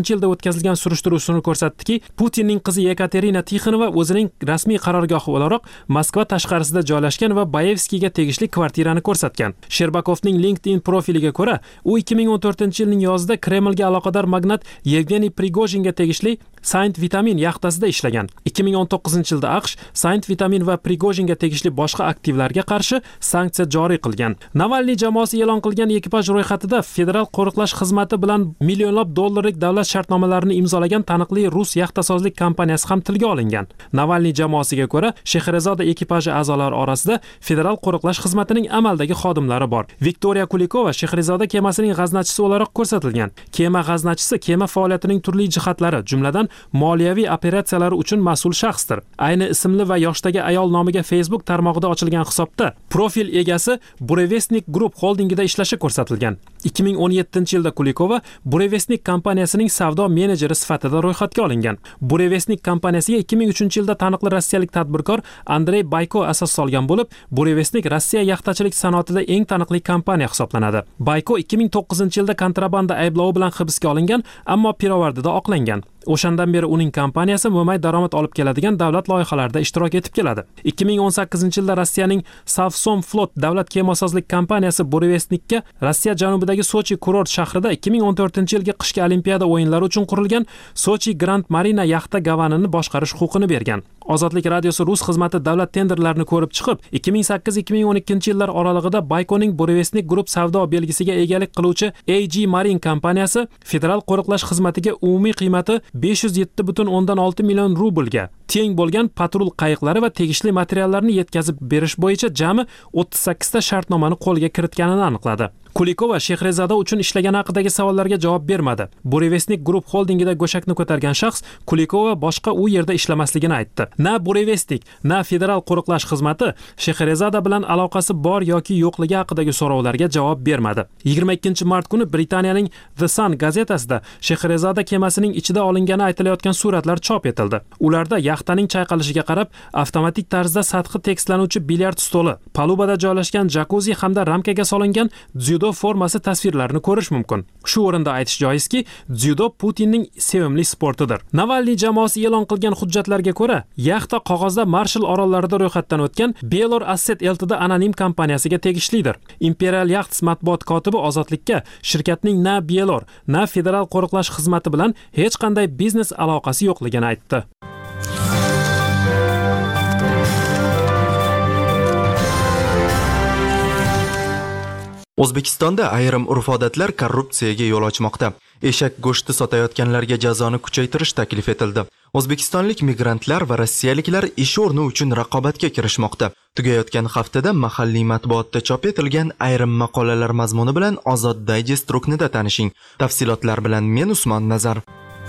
to'qqizinchi yilda o'tkazilgan surishtiruv shuni ko'rsatdiki, Putinning qizi Yekaterina Tixonova o'zining rasmiy qarorgohi o'laroq Moskva tashqarisida joylashgan va Bayevskiyga tegishli kvartirani ko'rsatgan. Sherbakovning LinkedIn profiliga ko'ra, u ikki ming o'n to'rtinchi yilning yozida Kremlga aloqador magnat Yevgeniy Prigojinga tegishli Saint Vitamin yaxtasida ishlagan. ikki ming o'n to'qqizinchi yilda AQSh Saint Vitamin va Prigojinga tegishli boshqa aktivlarga qarshi sanksiya joriy qilgan. Navalniy jamoasi e'lon qilgan ekipaj ro'yxatida federal qo'riqlash xizmati bilan millionlab dollarlik davlat shartnomalarini imzolagan taniqli rus yaxtasozlik kompaniyasi ham tilga olingan. Navalniy jamoasiga ko'ra, Shahrezoda ekipaji a'zolari orasida federal qo'riqlash xizmatining amaldagi xodimlari bor. Viktoriya Kulikova Shahrezoda kemasining g'aznachisi o'laroq ko'rsatilgan. Kema g'aznachisi kema faoliyatining turli jihatlari, jumladan moliyaviy operatsiyalari uchun mas'ul shaxsdir. Ayni ismli va yoshdagi ayol nomiga Facebook tarmog'ida ochilgan hisobda profil egasi Burevestnik Group holdingida ishlashi ko'rsatilgan. ikki ming o'n yettinchi yilda Kulikova Burevestnik kompaniyasining savdo menejeri sifatida ro'yxatga olingan. Burevestnik kompaniyasiga ikki ming uchinchi yilda taniqli rossiyalik tadbirkor Andrey Bayko asos solgan bo'lib, Burevestnik Rossiya yaxtachilik sanoatida eng taniqli kompaniya hisoblanadi. Bayko ikki ming to'qqizinchi yilda kontrabanda ayblovi bilan hibsga olingan, ammo pirovardida oqlangan. O'shandan beri uning kompaniyasi mo'may daromad olib keladigan davlat loyihalarida ishtirok etib keladi. ikki ming o'n sakkizinchi yilda Rossiyaning Savsomflot davlat kemasozlik kompaniyasi Burevestnikka Rossiya janubidagi Sochi kurort shahrida ikki ming o'n to'rtinchi yilgi qishki olimpiada o'yinlari uchun qurilgan Sochi Grand Marina yaxta gavanini boshqarish huquqini bergan. Ozodlik radiosi rus xizmati davlat tenderlarini ko'rib chiqib, ikki ming sakkiz ikki ming o'n ikkinchi yillar oralig'ida Baykoning Burevestnik Group savdo belgisiga egalik qiluvchi A G Marine kompaniyasi federal qo'riqlash xizmatiga umumiy qiymati besh yuz yetti butun o'ndan olti million rublga teng bo'lgan patrul qayiqlari va tegishli materiallarni yetkazib berish bo'yicha jami o'ttiz sakkizta shartnomani qo'lga kiritganini aniqladi. Kulikova Shahrezoda uchun ishlagan haqidagi savollarga javob bermadi. Burevestnik Group holdingida go'shakni ko'targan shaxs Kulikova boshqa u yerda ishlamasligini aytdi. Na Burevestnik, na federal qo'riqlash xizmati Shahrezoda bilan aloqasi bor yoki yo'qligi haqidagi so'rovlarga javob bermadi. yigirma ikkinchi mart kuni Britaniyaning The Sun gazetasida Shahrezoda kemasining ichida olingani aytilayotgan suratlar chop etildi. Ularda yaxtaning chayqalishiga qarab, avtomatik tarzda sathi tekislanuvchi bilyard stoli, palubada joylashgan jakuzi hamda ramkaga solingan dzyudo formasi tasvirlarini ko'rish mumkin. Shu o'rinda aytish joizki, dzyudo Putinning sevimli sportidir. Navalniy jamoasi e'lon qilgan hujjatlarga ko'ra, yaxta qog'ozda Marshall orollarida ro'yxatdan o'tgan Belor Asset Ltd anonim kompaniyasiga tegishlidir. Imperial Yachts matbuot kotibi Ozodlikka shirkatning na Belor, na federal qo'riqlash xizmati bilan hech qanday biznes aloqasi yo'qligini aytdi. O'zbekistonda ayrim urf-odatlar korrupsiyaga yo'l ochmoqda. Eshak go'shti sotayotganlarga jazoni kuchaytirish taklif etildi. O'zbekistonlik migrantlar va rossiyaliklar ish o'rni uchun raqobatga kirishmoqda. Tugayotgan haftada mahalliy matbuotda chop etilgan ayrim maqolalar mazmuni bilan Ozod Digest ruknida tanishing. Tafsilotlar bilan men Usmon Nazar.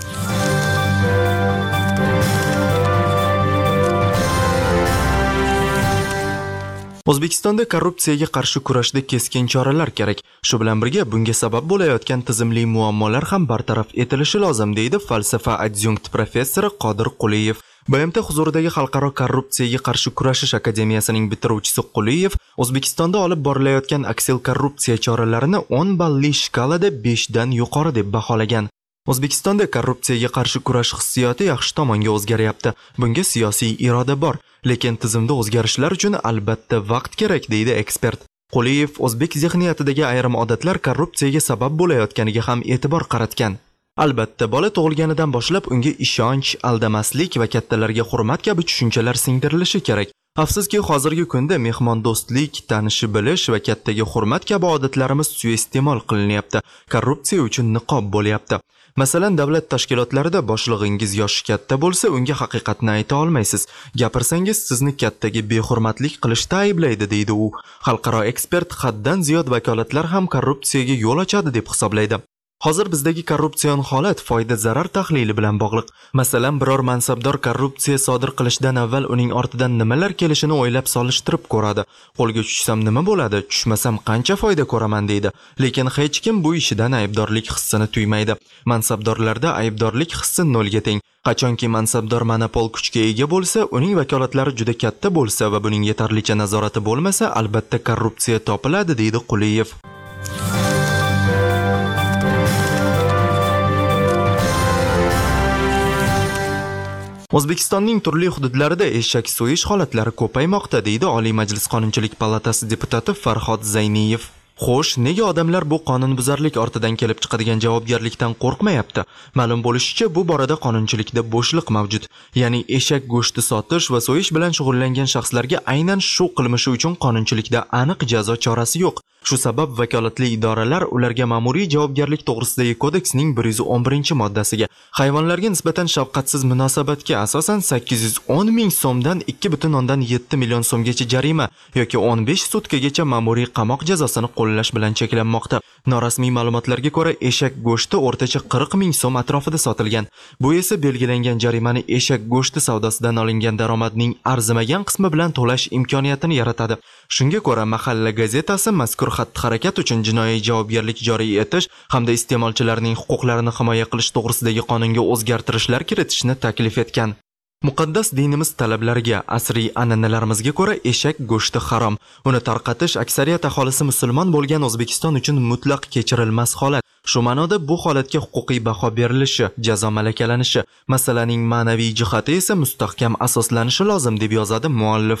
O'zbekistonda korrupsiyaga qarshi kurashda keskin choralar kerak. Shu bilan birga bunga sabab bo'layotgan tizimli muammolar ham bartaraf etilishi lozim, deydi falsafa adjunkt professori Qodir Quliyev. B M T huzuridagi Xalqaro korrupsiyaga qarshi kurashish akademiyasining bitiruvchisi Quliyev O'zbekistonda olib borilayotgan aksil korrupsiya choralarini o'n balli shkalada besh dan yuqori deb baholagan. O'zbekistonda korrupsiyaga qarshi kurash hissiyoti yaxshi tomonga o'zgaryapti. Bunga siyosiy iroda bor, lekin tizimda o'zgarishlar uchun albatta vaqt kerak, deydi ekspert. Quliyev o'zbek zehniyatidagi ayrim odatlar korrupsiyaga sabab bo'layotganiga ham e'tibor qaratgan. Albatta, bola tug'ilganidan boshlab unga ishonch, aldamaslik va kattalarga hurmat kabi tushunchalar singdirilishi kerak. Afsuski, hozirgi kunda mehmondo'stlik, tanishi bilish va kattaga hurmat kabi odatlarimiz suiiste'mol qilinyapti. Korrupsiya uchun niqob bo'lyapti. Masalan, davlat tashkilotlarida boshlig'ingiz yoshi katta bo'lsa, unga haqiqatni ayta olmaysiz. Gapirsangiz sizni kattaga behurmatlik qilishda ayblaydi, deydi u. Xalqaro ekspert haddan ziyod vakolatlar ham korrupsiyaga yo'l ochadi deb hisoblaydi. Hozir bizdagi korrupsion holat foyda-zarar tahlili bilan bog'liq. Masalan, biror mansabdor korrupsiya sodir qilishdan avval uning ortidan nimalar kelishini o'ylab solishtirib ko'radi. Qo'lga tushsam nima bo'ladi, tushmasam qancha foyda ko'raman deydi. Lekin hech kim bu ishidan aybdorlik hissini tuymaydi. Mansabdorlarda aybdorlik hissi nolga teng. Qachonki mansabdor monopol kuchga ega bo'lsa, uning vakolatlari juda katta bo'lsa va buning yetarlicha nazorati bo'lmasa, albatta korrupsiya topiladi, deydi Quliyev. O'zbekistonning turli hududlarida eshak so'yish holatlari ko'paymoqda, deydi Oliy Majlis Qonunchilik palatasi deputati Farhod Zayniyev. Xo'sh, nega odamlar bu qonunbuzarlik ortidan kelib chiqadigan javobgarlikdan qo'rqmayapti? Ma'lum bo'lishicha, bu borada qonunchilikda bo'shliq mavjud. Ya'ni eshak go'shti sotish va so'yish bilan shug'ullangan shaxslarga aynan shu qilmishi uchun qonunchilikda aniq jazo chorasi yo'q. Shu sabab vakolatli idoralar ularga ma'muriy javobgarlik to'g'risidagi kodeksning bir yuz o'n birinchi moddasiga hayvonlarga nisbatan shafqatsiz munosabatga asosan sakkiz yuz o'n ming so'mdan ikki butun o'ndan yetti million so'mgacha jarima yoki o'n besh sutkagacha ma'muriy qamoq jazosini qo'llash bilan cheklanmoqda. Norasmiy ma'lumotlarga ko'ra, eshak go'shti o'rtacha qirq ming so'm atrofida sotilgan. Bu esa belgilangan jarimani eshak go'shti savdosidan olingan daromadning arzimagan qismi bilan to'lash imkoniyatini yaratadi. Shunga ko'ra, Mahalla gazetasi mazkur xatti-harakat uchun jinoiy javobgarlik joriy etish hamda iste'molchilarning huquqlarini himoya qilish to'g'risidagi qonunga o'zgartirishlar kiritishni taklif etgan. Muqaddas dinimiz talablariga, asriy an'analarimizga ko'ra eshak go'shti harom. Uni tarqatish aksariyat aholisi musulmon bo'lgan O'zbekiston uchun mutlaq kechirilmas holat. Shu ma'noda bu holatga huquqiy baho berilishi, jazo malakalanishi, masalaning ma'naviy jihati esa mustahkam asoslanishi lozim, deb yozadi muallif.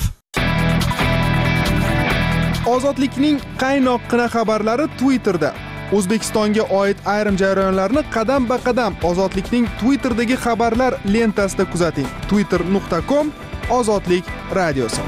Ozodlikning qaynoqqina xabarlari Twitterda. O'zbekistonga oid ayrim jarayonlarni qadam-ba-qadam Ozodlikning Twitterdagi xabarlar lentasida kuzating. twitter nuqta com Ozodlik radiosi.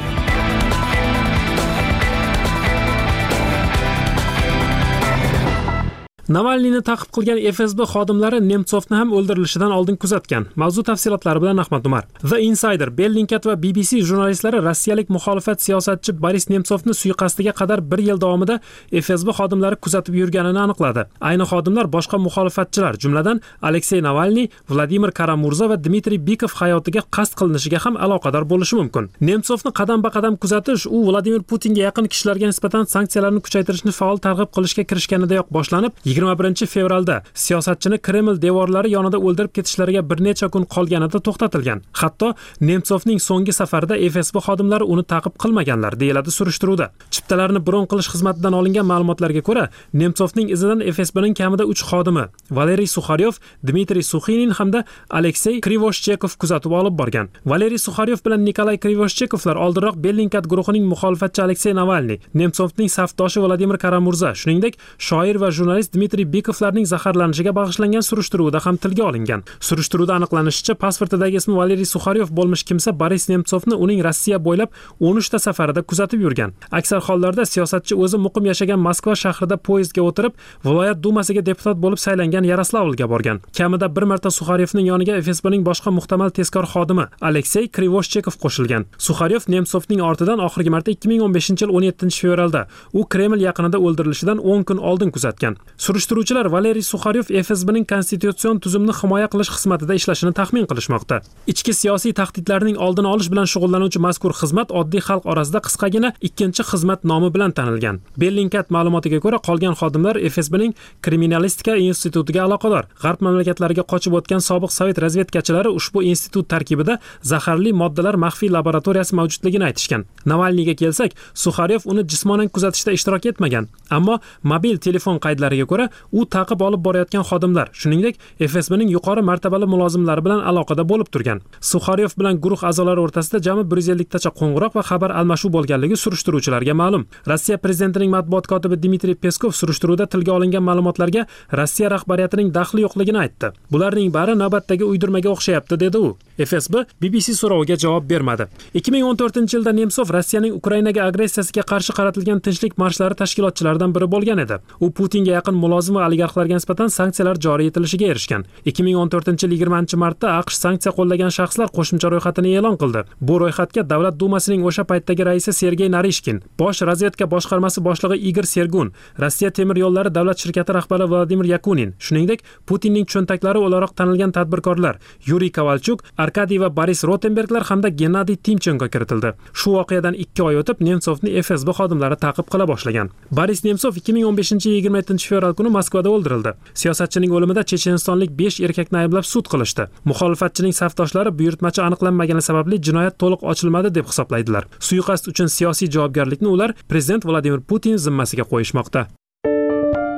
Navalniyni ta'qib qilgan F S B xodimlari Nemtsovni ham o'ldirilishidan oldin kuzatgan. Mavzu tafsilotlari bilan Ahmad Umar. The Insider, Bellingcat va B B C jurnalistlari rossiyalik muxolifat siyosatchi Boris Nemtsovni suiqasdiga qadar bir yil davomida F S B xodimlari kuzatib yurganini aniqladi. Ayni xodimlar boshqa muxolifatchilar, jumladan Alexey Navalniy, Vladimir Karamurza va Dmitriy Bikov hayotiga qasd qilinishiga ham aloqador bo'lishi mumkin. Nemtsovni qadam-ba-qadam kuzatish u Vladimir Putinga yaqin kishilarga nisbatan sanksiyalarni kuchaytirishni faol targ'ib qilishga kirishganidayoq boshlanib, yigirma birinchi fevralda siyosatchini Kreml devorlari yonida o'ldirib ketishlariga bir necha kun qolganida to'xtatilgan. Hatto Nemtsovning so'nggi safarida F S B xodimlari uni ta'qib qilmaganlar, deyiladi surishtiruvda. Chiptalarni bron qilish xizmatidan olingan ma'lumotlarga ko'ra, Nemtsovning izidan F S B'ning kamida uch xodimi, Valeriy Sukharyov, Dmitriy Suxinin hamda Alexey Krivoshchekov kuzatib olib borgan. Valeriy Sukharyov bilan Nikolay Krivoshchekovlar oldinroq Bellingcat guruhining muxolifatchi Alexey Navalniy, Nemtsovning safdoshi Vladimir Karamurza, shuningdek shoir va jurnalist Dmitriy Bikovlarning zaharlanishiga bag'ishlangan surishtiruvda ham tilga olingan. Surishtiruvda aniqlanishicha, pasportidagi ismi Valeriy Sukharyov bo'lmish kimsa Boris Nemtsovni uning Rossiya bo'ylab o'n uch ta safarida kuzatib yurgan. Aksar hollarda siyosatchi o'zi muqim yashagan Moskva shahrida poyezdga o'tirib, viloyat dumasiga deputat bo'lib saylangan Yaroslavlga borgan. Kamida bir marta Sukharyovning yoniga F S B'ning boshqa muhtamal tezkor xodimi Alexey Krivoshchekov qo'shilgan. Sukharyov Nemtsovning ortidan oxirgi marta ikki ming o'n beshinchi yil o'n yettinchi fevralda u Kreml yaqinida o'ldirilishidan o'n kun oldin kuzatgan. Surishtiruvchilar Valeriy Sukharyov F S B'ning konstitutsion tuzumni himoya qilish xizmatida ishlashini taxmin qilishmoqda. Ichki siyosiy tahdidlarning oldini olish bilan shug'ullanuvchi mazkur xizmat oddiy xalq orasida qisqagina ikkinchi xizmat nomi bilan tanilgan. Bellingcat ma'lumotiga ko'ra, qolgan xodimlar F S B'ning kriminalistika institutiga aloqador. G'arb mamlakatlariga qochib o'tgan sobiq sovet razvedkachilari ushbu institut tarkibida zaharli moddalar maxfiy laboratoriyasi mavjudligini aytishgan. Navalniyga kelsak, Sukharyov uni jismonan kuzatishda ishtirok etmagan, ammo mobil telefon qaydlariga ko'ra, u ta'qib olib borayotgan xodimlar, shuningdek F S B'ning yuqori martabali mulozimlari bilan aloqada bo'lib turgan. Sukharyov bilan guruh a'zolari o'rtasida jami bir yuz ellik tacha qo'ng'iroq va xabar almashuv bo'lganligi surishtiruvchilarga ma'lum. Rossiya prezidentining matbuot kotibi Dmitriy Peskov surishtiruvda tilga olingan ma'lumotlarga Rossiya rahbariyatining daxli yo'qligini aytdi. Bularning bari navbatdagi uydirmaga o'xshayapti, dedi u. F S B B B C so'roviga javob bermadi. ikki ming o'n to'rtinchi yilda Nemtsov Rossiyaning Ukrainaga agressiyasiga qarshi qaratilgan tinchlik marshlari tashkilotchilaridan biri bo'lgan edi. U Putinga yaqin mulozim va oligarxlarga nisbatan sanksiyalar joriy etilishiga erishgan. ikki ming o'n to'rtinchi yil yigirmanchi martda AQSh sanksiya qo'llagan shaxslar qo'shimcha ro'yxatini e'lon qildi. Bu ro'yxatga Davlat dumasining o'sha paytdagi raisi Sergey Narishkin, Bosh razvedka boshqarmasi boshlig'i Igor Sergun, Rossiya temir yo'llari davlat shirkati rahbari Vladimir Yakunin, shuningdek Putinning cho'ntaklari o'laroq tanilgan tadbirkorlar Yuriy Kovalchuk, Arkadiy va Boris Rotenberglar hamda Gennadiy Timchenko kiritildi. Shu voqeadan ikki oy o'tib Nemtsovni F S B xodimlari ta'qib qila boshlagan. Boris Nemtsov ikki ming o'n beshinchi yil yigirma yettinchi fevral kuni Moskvada o'ldirildi. Siyosatchining o'limida chechenistonlik besh erkakni ayblab sud qilishdi. Muxolifatchining safdoshlari buyurtmachi aniqlanmagani sababli jinoyat to'liq ochilmadi deb hisoblaydilar. Suiqasd uchun siyosiy javobgarlikni ular prezident Vladimir Putin zimmasiga qo'yishmoqda.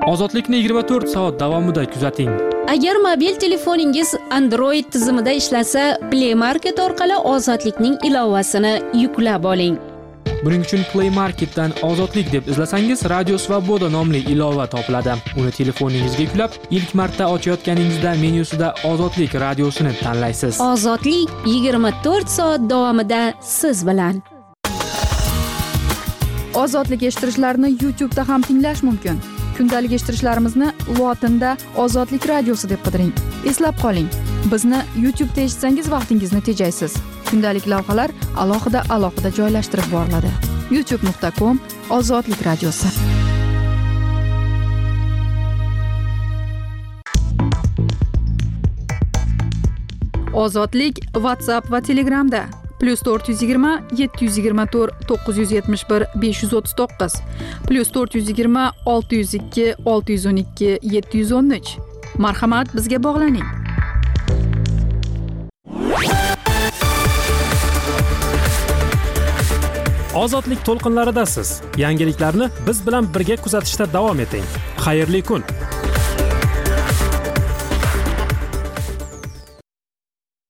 Ozodlikni yigirma to'rt soat davomida kuzating. Agar mobil telefoningiz Android tizimida ishlasa, Play Market orqali Ozodlikning ilovasini yuklab oling. Buning uchun Play Marketdan Ozodlik deb izlasangiz, Radio Svoboda nomli ilova topiladi. Uni telefoningizga yuklab, ilk marta ochayotganingizda menyusida Ozodlik radiosini tanlaysiz. Ozodlik yigirma to'rt soat davomida siz bilan. Ozodlik eshittirishlarni YouTube'da ham tinglash mumkin. Kundalik eshittirishlarimizni lotinda Ozodlik radiosi deb qidiring. Eslab qoling, bizni YouTube'da eshitsangiz vaqtingizni tejaysiz. Kundalik lavhalar alohida alohida joylashtirib boriladi. youtube nuqta com Ozodlik radiosi. Ozodlik WhatsApp va Telegramda plus to'rt yuz yigirma yetti yuz yigirma to'rt to'qqiz yuz yetmish bir besh yuz o'ttiz to'qqiz plus to'rt yuz yigirma olti yuz ikki olti yuz o'n ikki yetti yuz o'n uch. Marhamat, bizga bog'laning. Ozodlik to'lqinlaridasiz. Yangiliklarni biz bilan birga kuzatishda davom eting. Xayrli kun.